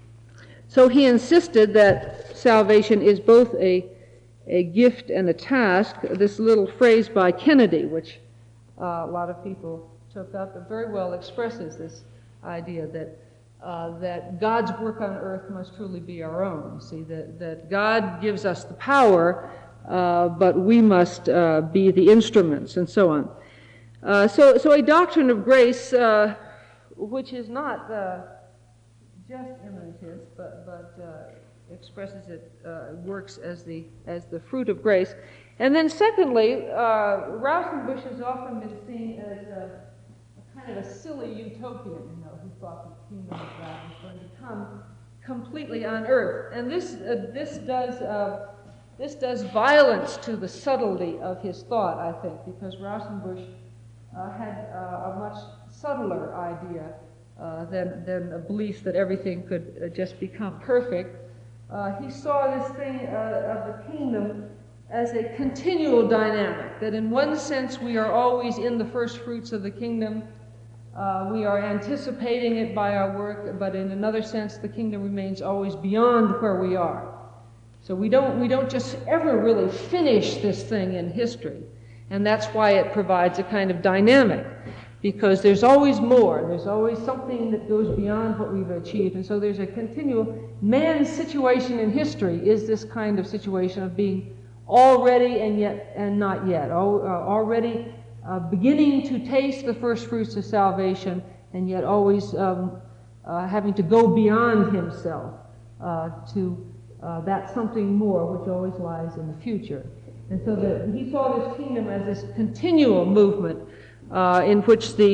So he insisted that salvation is both a, a gift and a task. This little phrase by Kennedy, which uh, a lot of people took up, it very well expresses this idea that, uh, that God's work on earth must truly be our own. See, that, that God gives us the power, uh, but we must uh, be the instruments, and so on. Uh, so, so a doctrine of grace, uh, which is not uh, just immanentist, but, but uh, expresses it, uh, works as the, as the fruit of grace. And then secondly, uh, Rauschenbusch has often been seen as a, a kind of a silly utopian, you know, who thought the kingdom of God was going to come completely on earth. And this, uh, this, does, uh, this does violence to the subtlety of his thought, I think, because Rauschenbusch uh, had uh, a much subtler idea Uh, than, than a belief that everything could uh, just become perfect. Uh, he saw this thing uh, of the kingdom as a continual dynamic, that in one sense we are always in the first fruits of the kingdom, uh, we are anticipating it by our work, but in another sense the kingdom remains always beyond where we are. So we don't, we don't just ever really finish this thing in history, and that's why it provides a kind of dynamic. Because there's always more. There's always something that goes beyond what we've achieved. And so there's a continual, man's situation in history is this kind of situation of being already and yet and not yet. Al, uh, already uh, beginning to taste the first fruits of salvation, and yet always um, uh, having to go beyond himself uh, to uh, that something more which always lies in the future. And so the, he saw this kingdom as this continual movement Uh, in which the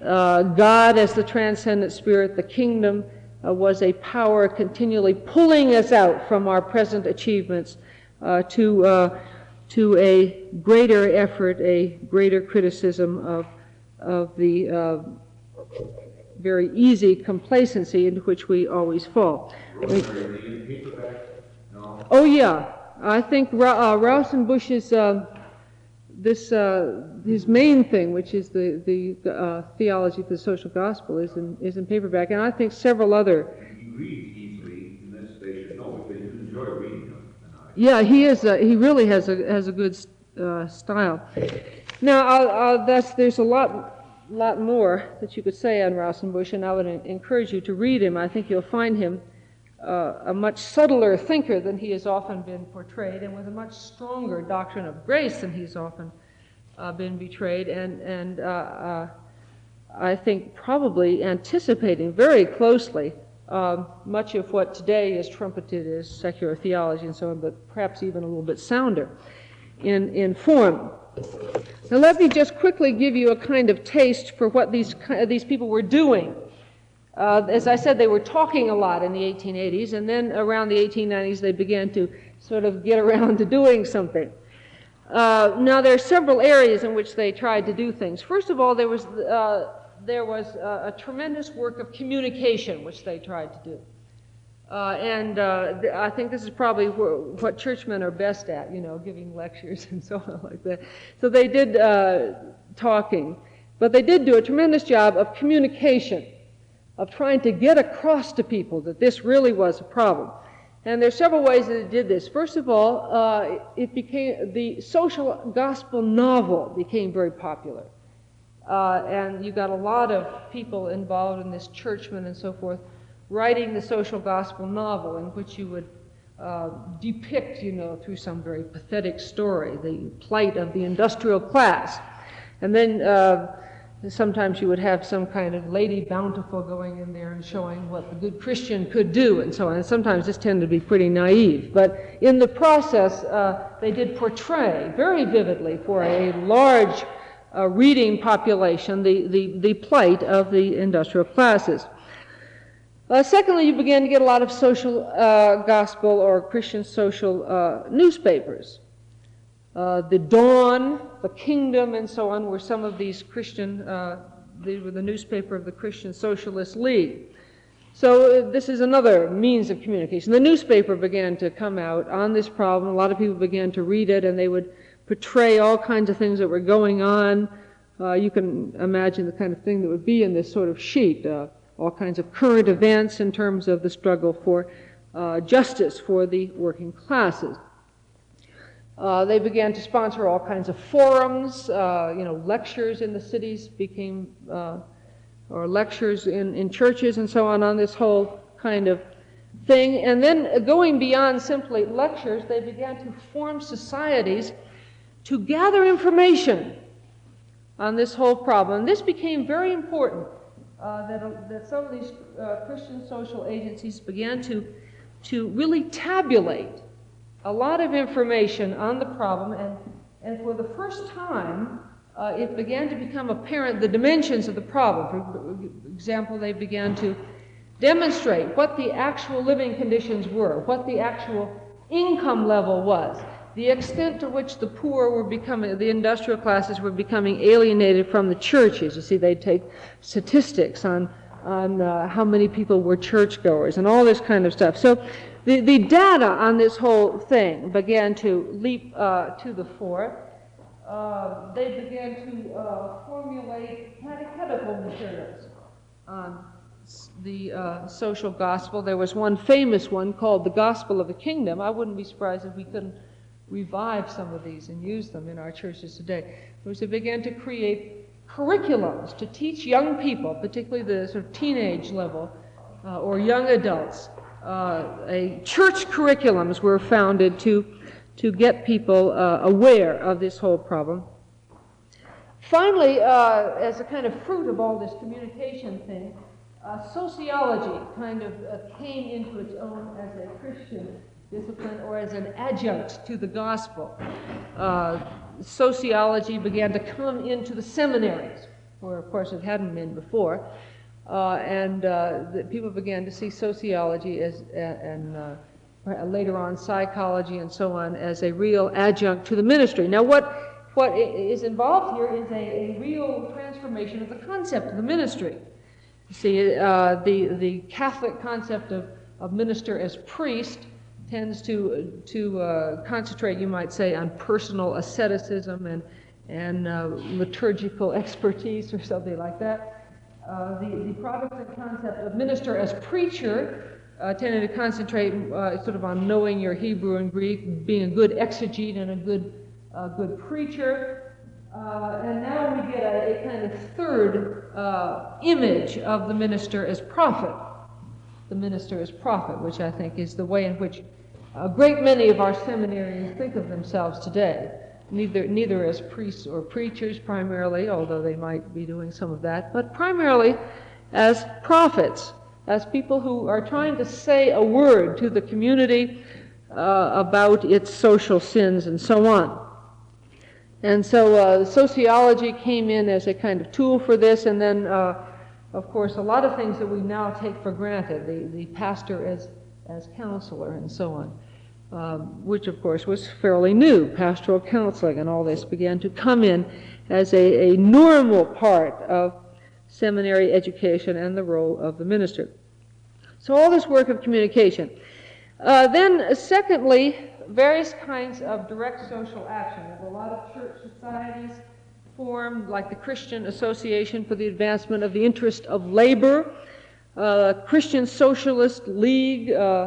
uh, God as the transcendent spirit, the kingdom, uh, was a power continually pulling us out from our present achievements uh, to, uh, to a greater effort, a greater criticism of, of the uh, very easy complacency into which we always fall. Oh yeah, I think Ra- uh, Rauschenbusch's uh, this uh, his main thing, which is the the uh, theology of the social gospel, is in is in paperback, and I think several other. He reads easily, and this they should know, but they enjoy reading him. Yeah, he is. A, he really has a has a good uh, style. Now, I'll, I'll, that's there's a lot lot more that you could say on Rauschenbusch, and I would encourage you to read him. I think you'll find him Uh, a much subtler thinker than he has often been portrayed, and with a much stronger doctrine of grace than he's often uh, been betrayed, and, and uh, uh, I think probably anticipating very closely uh, much of what today is trumpeted as secular theology and so on, but perhaps even a little bit sounder in, in form. Now let me just quickly give you a kind of taste for what these, these people were doing. Uh, as I said, they were talking a lot in the eighteen eighties, and then around the eighteen nineties they began to sort of get around to doing something. Uh, now there are several areas in which they tried to do things. First of all, there was, uh, there was a, a tremendous work of communication which they tried to do. Uh, and uh, th- I think this is probably wh- what churchmen are best at, you know, giving lectures and so on like that. So they did uh, talking, but they did do a tremendous job of communication, of trying to get across to people that this really was a problem. And there's several ways that it did this. First of all, uh, it became, the social gospel novel became very popular. Uh, and you got a lot of people involved in this, churchmen and so forth, writing the social gospel novel in which you would uh, depict, you know, through some very pathetic story, the plight of the industrial class. And then uh, sometimes you would have some kind of Lady Bountiful going in there and showing what the good Christian could do and so on. And sometimes this tended to be pretty naive. But in the process, uh, they did portray very vividly for a large uh, reading population the, the, the plight of the industrial classes. Uh, secondly, you began to get a lot of social uh, gospel or Christian social uh, newspapers. Uh, the Dawn, the Kingdom, and so on were some of these Christian, uh, they were the newspaper of the Christian Socialist League. So uh, this is another means of communication. The newspaper began to come out on this problem. A lot of people began to read it, and they would portray all kinds of things that were going on. Uh, you can imagine the kind of thing that would be in this sort of sheet, uh, all kinds of current events in terms of the struggle for uh, justice for the working classes. Uh, they began to sponsor all kinds of forums, uh, you know, lectures in the cities became, uh, or lectures in, in churches and so on, on this whole kind of thing. And then going beyond simply lectures, they began to form societies to gather information on this whole problem. And this became very important, uh, that, uh, that some of these uh, Christian social agencies began to, to really tabulate a lot of information on the problem, and, and for the first time, uh, it began to become apparent the dimensions of the problem. For example, they began to demonstrate what the actual living conditions were, what the actual income level was, the extent to which the poor were becoming, the industrial classes were becoming alienated from the churches. You see, they'd take statistics on, on uh, how many people were churchgoers and all this kind of stuff. So The, the data on this whole thing began to leap uh, to the fore. Uh, they began to uh, formulate catechetical materials on the uh, social gospel. There was one famous one called The Gospel of the Kingdom. I wouldn't be surprised if we couldn't revive some of these and use them in our churches today. Because they began to create curriculums to teach young people, particularly the sort of teenage level uh, or young adults. Uh, a church curriculums were founded to, to get people uh, aware of this whole problem. Finally, uh, as a kind of fruit of all this communication thing, uh, sociology kind of uh, came into its own as a Christian discipline or as an adjunct to the gospel. Uh, sociology began to come into the seminaries, where of course it hadn't been before. Uh, and uh, the people began to see sociology as, uh, and uh, later on psychology and so on as a real adjunct to the ministry. Now what, what is involved here is a, a real transformation of the concept of the ministry. You see, uh, the, the Catholic concept of, of minister as priest tends to, to uh, concentrate, you might say, on personal asceticism and, and uh, liturgical expertise or something like that. Uh, the, the Protestant concept of minister as preacher uh, tended to concentrate uh, sort of on knowing your Hebrew and Greek, being a good exegete and a good, uh, good preacher. Uh, and now we get a, a kind of third uh, image of the minister as prophet. The minister as prophet, which I think is the way in which a great many of our seminarians think of themselves today. Neither, neither as priests or preachers primarily, although they might be doing some of that, but primarily as prophets, as people who are trying to say a word to the community uh, about its social sins and so on. And so uh, sociology came in as a kind of tool for this, and then, uh, of course, a lot of things that we now take for granted, the, the pastor as, as counselor and so on. Um, which, of course, was fairly new. Pastoral counseling and all this began to come in as a, a normal part of seminary education and the role of the minister. So all this work of communication. Uh, then, secondly, various kinds of direct social action. There's a lot of church societies formed, like the Christian Association for the Advancement of the Interest of Labor, uh, Christian Socialist League, uh,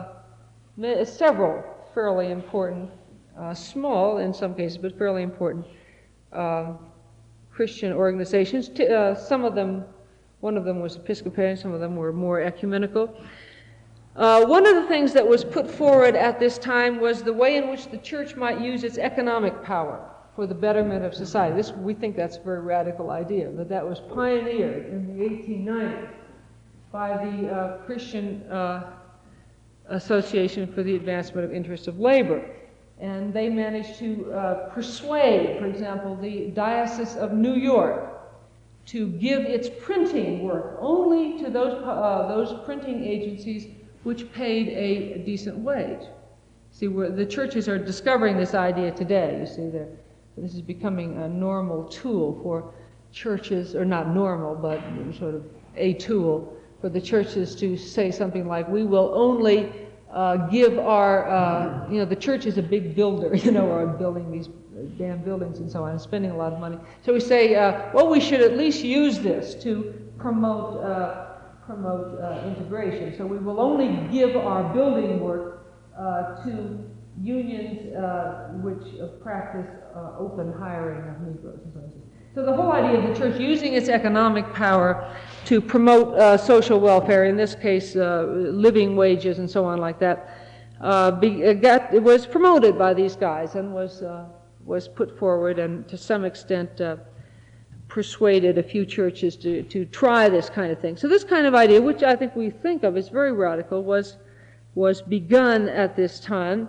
several fairly important, uh, small in some cases, but fairly important uh, Christian organizations. T- uh, some of them, one of them was Episcopalian, some of them were more ecumenical. Uh, one of the things that was put forward at this time was the way in which the church might use its economic power for the betterment of society. This, we think that's a very radical idea, but that was pioneered in the eighteen nineties by the uh, Christian uh, Association for the Advancement of Interest of Labor. And they managed to uh, persuade, for example, the Diocese of New York to give its printing work only to those, uh, those printing agencies which paid a decent wage. See, we're, the churches are discovering this idea today. You see, this is becoming a normal tool for churches, or not normal, but sort of a tool for the churches to say something like, we will only uh, give our, uh, you know, the church is a big builder, you know, or building these damn buildings and so on, and spending a lot of money. So we say, uh, well, we should at least use this to promote, uh, promote uh, integration. So we will only give our building work uh, to unions uh, which uh, practice uh, open hiring of Negroes and so on. So the whole idea of the church using its economic power to promote uh, social welfare, in this case uh, living wages and so on like that, uh, be, uh, got, it was promoted by these guys and was, uh, was put forward, and to some extent uh, persuaded a few churches to, to try this kind of thing. So this kind of idea, which I think we think of as very radical, was, was begun at this time.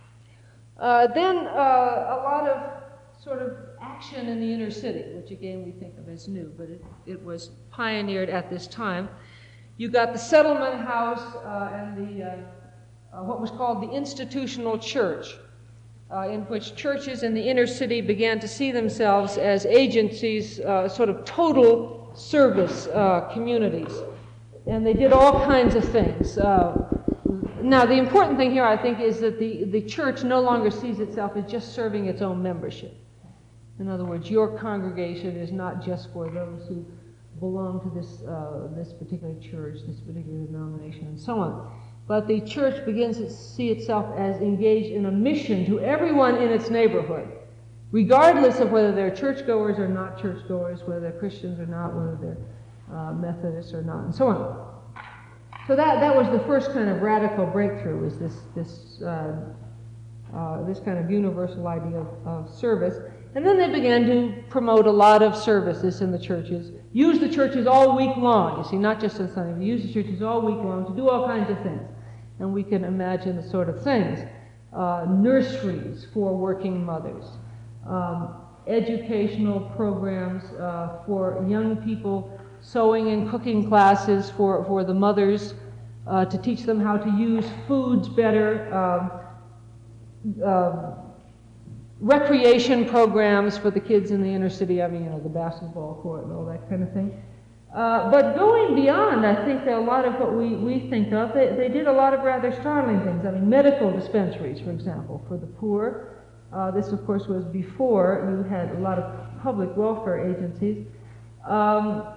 Uh, then uh, a lot of sort of action in the inner city, which again we think of as new, but it, it was pioneered at this time. You got the settlement house uh, and the uh, uh, what was called the institutional church, uh, in which churches in the inner city began to see themselves as agencies, uh, sort of total service uh, communities. And they did all kinds of things. Uh, now, the important thing here, I think, is that the, the church no longer sees itself as just serving its own membership. In other words, your congregation is not just for those who belong to this, uh, this particular church, this particular denomination, and so on. But the church begins to see itself as engaged in a mission to everyone in its neighborhood, regardless of whether they're churchgoers or not churchgoers, whether they're Christians or not, whether they're uh, Methodists or not, and so on. So that, that was the first kind of radical breakthrough, is this, this, uh, uh, this kind of universal idea of, of service. And then they began to promote a lot of services in the churches, use the churches all week long, you see, not just on Sunday, but use the churches all week long to do all kinds of things. And we can imagine the sort of things. Uh, nurseries for working mothers, um, educational programs uh, for young people, sewing and cooking classes for, for the mothers, uh, to teach them how to use foods better, um, uh, recreation programs for the kids in the inner city, I mean, you know, the basketball court and all that kind of thing. Uh, but going beyond, I think a lot of what we, we think of, they, they did a lot of rather startling things. I mean, medical dispensaries, for example, for the poor. Uh, this, of course, was before you had a lot of public welfare agencies. Um,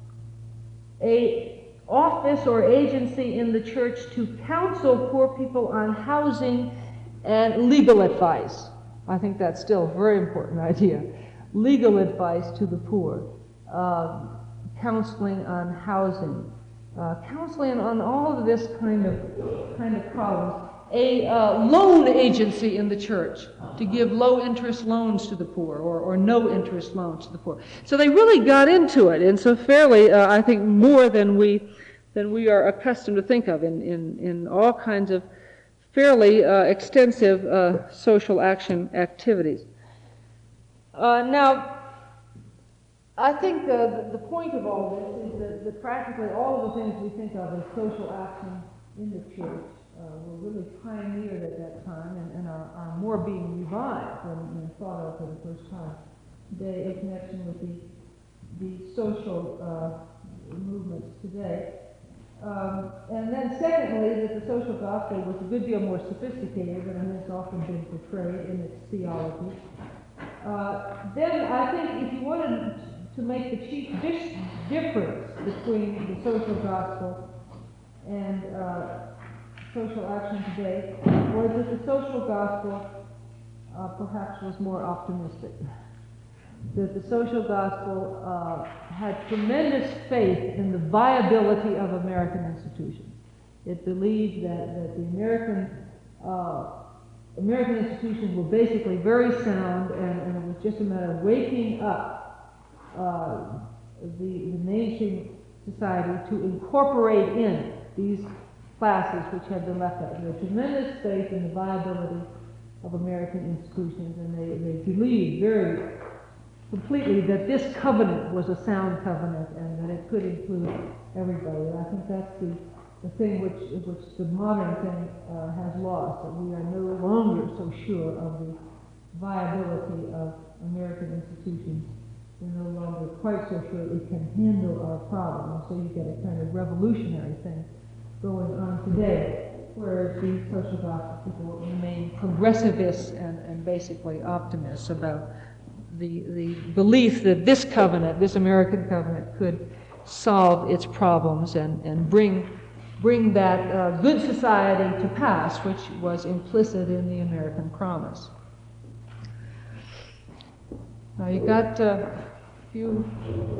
a office or agency in the church to counsel poor people on housing and legal advice. I think that's still a very important idea. Legal advice to the poor. Uh, counseling on housing, uh, counseling on all of this kind of kind of problems. A uh, loan agency in the church to give low-interest loans to the poor, or, or no-interest loans to the poor. So they really got into it, and so fairly, uh, I think, more than we than we are accustomed to think of in in, in all kinds of fairly uh, extensive uh, social action activities. Uh, now. I think uh, the, the point of all this is that, that practically all of the things we think of as social action in the church uh, were really pioneered at that time and, and are, are more being revived than, than thought of for the first time today in connection with the, the social uh, movements today. Um, and then secondly, that the social gospel was a good deal more sophisticated than has often been portrayed in its theology. Uh, then I think if you wanted to make the chief dis- difference between the social gospel and uh, social action today was that the social gospel uh, perhaps was more optimistic. That the social gospel uh, had tremendous faith in the viability of American institutions. It believed that, that the American uh, American institutions were basically very sound, and, and it was just a matter of waking up uh, the, the mainstream society to incorporate in these classes which had been left out. There was tremendous faith in the viability of American institutions, and they, they believed very completely that this covenant was a sound covenant and that it could include everybody. And I think that's the the thing which, which the modern thing uh, has lost, that we are no longer so sure of the viability of American institutions. We're no longer quite so sure it can handle our problem, and so you get a kind of revolutionary thing going on today, whereas the social gospel people remain progressivists and, and basically optimists about the, the belief that this covenant, this American covenant, could solve its problems and, and bring bring that uh, good society to pass, which was implicit in the American promise. Now you got uh, a few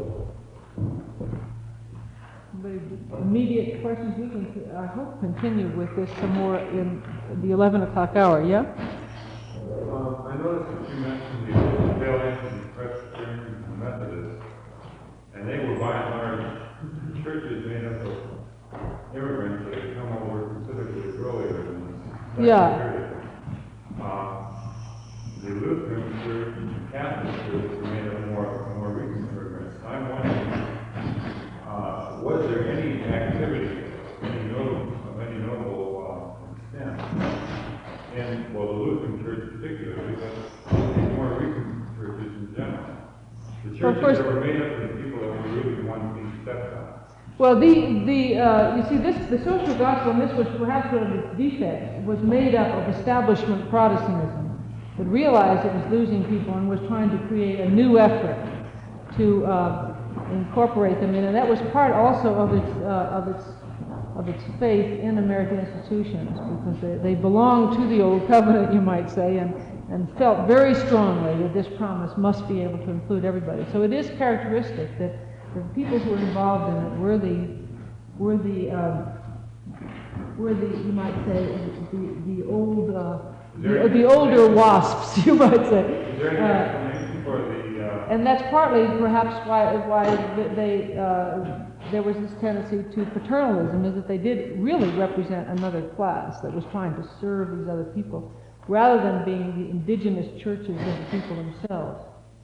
immediate questions. We can, I hope, continue with this some more in the eleven o'clock hour, yeah? Um, I noticed that you mentioned the Episcopalians, the Presbyterians, and the Methodists, and they were by and large churches made up of immigrants that had come over considerably earlier than this Yeah. period. Uh, the Lutheran Church and the Catholic Church were made up more more recent immigrants. I'm wondering, uh, was there any activity, any notable, of any notable uh, extent, in, well, the Lutheran Church particularly, but in more recent churches in general? The churches course- that were made up of the people that were really wanting to be stepped on. Well, the, the uh, you see, this the social gospel, and this was perhaps one of its defects, was made up of establishment Protestantism that realized it was losing people and was trying to create a new effort to uh, incorporate them in, and that was part also of its uh, of its of its faith in American institutions, because they, they belonged to the old covenant, you might say, and and felt very strongly that this promise must be able to include everybody. So it is characteristic that the people who were involved in it were the were the um, were the you might say the the old uh, the, the older wasps, you might say. Is there any Uh, explanation for the uh, and that's partly perhaps why why they uh, there was this tendency to paternalism, is that they did really represent another class that was trying to serve these other people, rather than being the indigenous churches of the people themselves.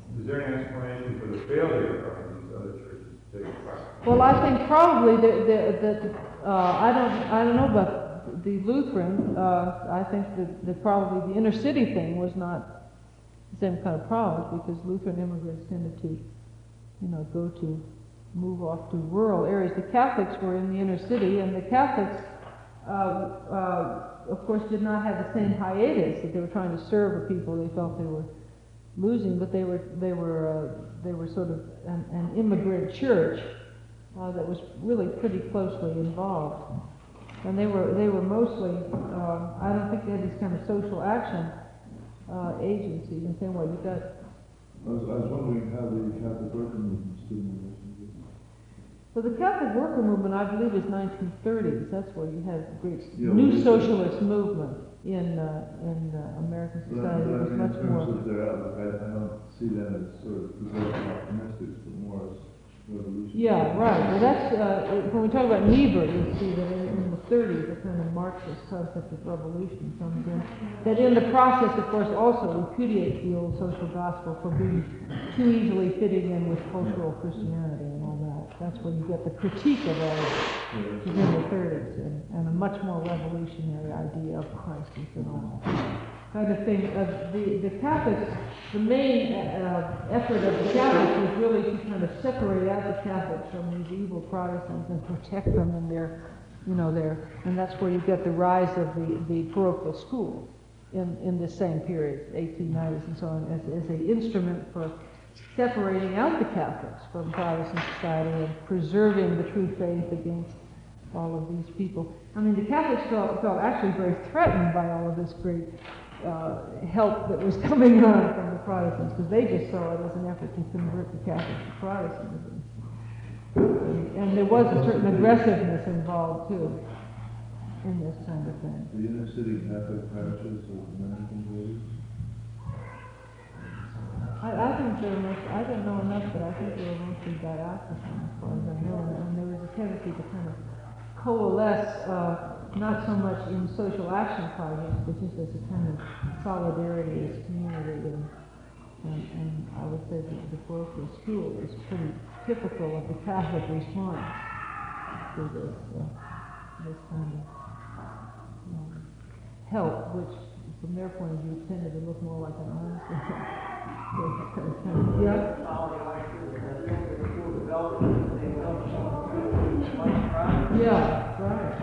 Is there an explanation for the failure of these other churches to take part? Well, I think probably that the, the, uh, I don't I don't know about the Lutheran. Uh, I think that, that probably the inner city thing was not the same kind of problem, because Lutheran immigrants tended to, you know, go to move off to rural areas. The Catholics were in the inner city, and the Catholics, uh, uh, of course, did not have the same hiatus that they were trying to serve the people they felt they were losing, but they were they were uh, they were sort of an, an immigrant church uh, that was really pretty closely involved, and they were they were mostly uh, I don't think they had these kind of social action uh, agencies in the same way. You got. I was, I was wondering how the Catholic worker movement stood in relation to this. So the Catholic worker movement, I believe, is nineteen thirties. That's where you had the great Yeah, new well, socialist movement in uh, in uh, American But I, society. but I It was mean, much in terms more. of their outlook, I, I don't see them as sort of progressive optimistics, but more as revolutionary. Yeah, right. Well, that's uh, when we talk about Niebuhr, you see that in, in the thirties, the kind of Marxist concept of revolution comes in. That in the process, of course, also repudiates the old social gospel for being too easily fitting in with cultural Christianity and all that. That's where you get the critique of all of it, is in the thirties, and, and a much more revolutionary idea of Christ and all that kind of thing. Uh, the, the Catholics, the main uh, effort of the Catholics was really to kind of separate out the Catholics from these evil Protestants and protect them in their, you know, their, and that's where you get the rise of the, the parochial school in, in this same period, eighteen nineties and so on, as, as an instrument for separating out the Catholics from Protestant society and preserving the true faith against all of these people. I mean, the Catholics felt, felt actually very threatened by all of this great uh, help that was coming on from the Protestants, because they just saw it as an effort to convert the Catholics to Protestantism. And, and there was a certain aggressiveness involved, too, in this kind of thing. The inner city Catholic parishes of American Jews. I, I think they were most, I don't know enough, but I think they were mostly diocesan, as far as I know, and, and there was a tendency to kind of coalesce, uh, not so much in social action projects, but just as a kind of solidarity as community. And, and, and I would say that the parochial school is pretty typical of the Catholic response to this, uh, this kind of um, help, which from their point of view tended to look more like an arms race. Yeah. Yeah, right.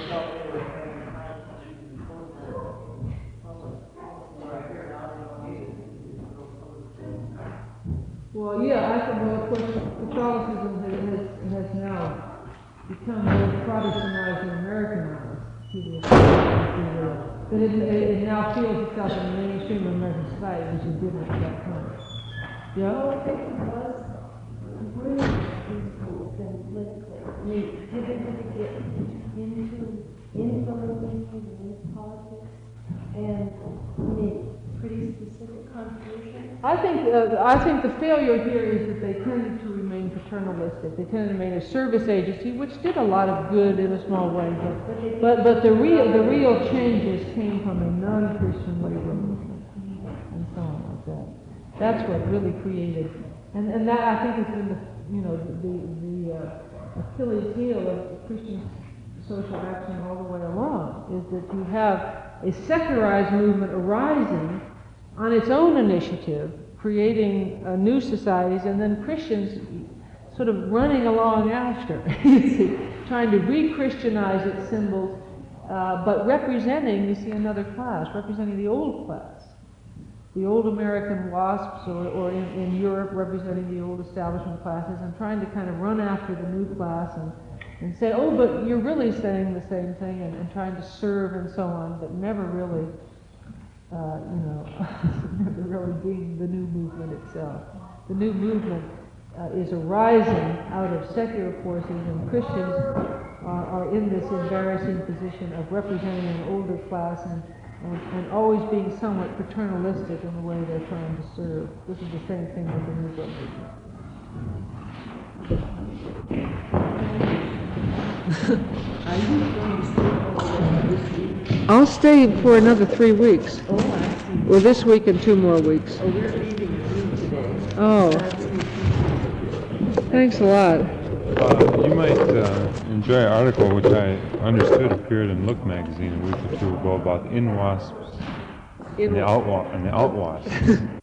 Well, yeah, I think, well, of course, Catholicism has, has now become more Protestantized and Americanized to the extent that it, it now feels itself in the mainstream of American society, which it didn't at that time. Yeah? Well, I think it was really peaceful and politically. I mean, did it, did it get into influencing and into politics and make pretty specific contributions? I think uh, I think the failure here is that they tended to remain paternalistic. They tended to remain a service agency, which did a lot of good in a small way. But but, but the real the real changes came from a non-Christian labor movement and so on like that. That's what really created, and and that I think has been the you know the the uh, Achilles heel of Christian social action all the way along, is that you have a secularized movement arising on its own initiative, creating uh, new societies, and then Christians sort of running along after, you see, trying to re-Christianize its symbols, uh, but representing, you see, another class, representing the old class, the old American WASPs, or, or in, in Europe, representing the old establishment classes, and trying to kind of run after the new class and, and say, oh, but you're really saying the same thing, and, and trying to serve and so on, but never really Uh, you know, never really being the new movement itself. The new movement uh, is arising out of secular forces, and Christians are, are in this embarrassing position of representing an older class and, and, and always being somewhat paternalistic in the way they're trying to serve. This is the same thing with the new movement. Are you going to stay over this week? I'll stay for another three weeks. Oh, I see. Well, this week and two more weeks. Oh, we're leaving June today. Oh, thanks a lot. Uh, you might uh, enjoy an article which I understood appeared in Look magazine a week or two ago about in wasps In and the outwa- and the outwasps.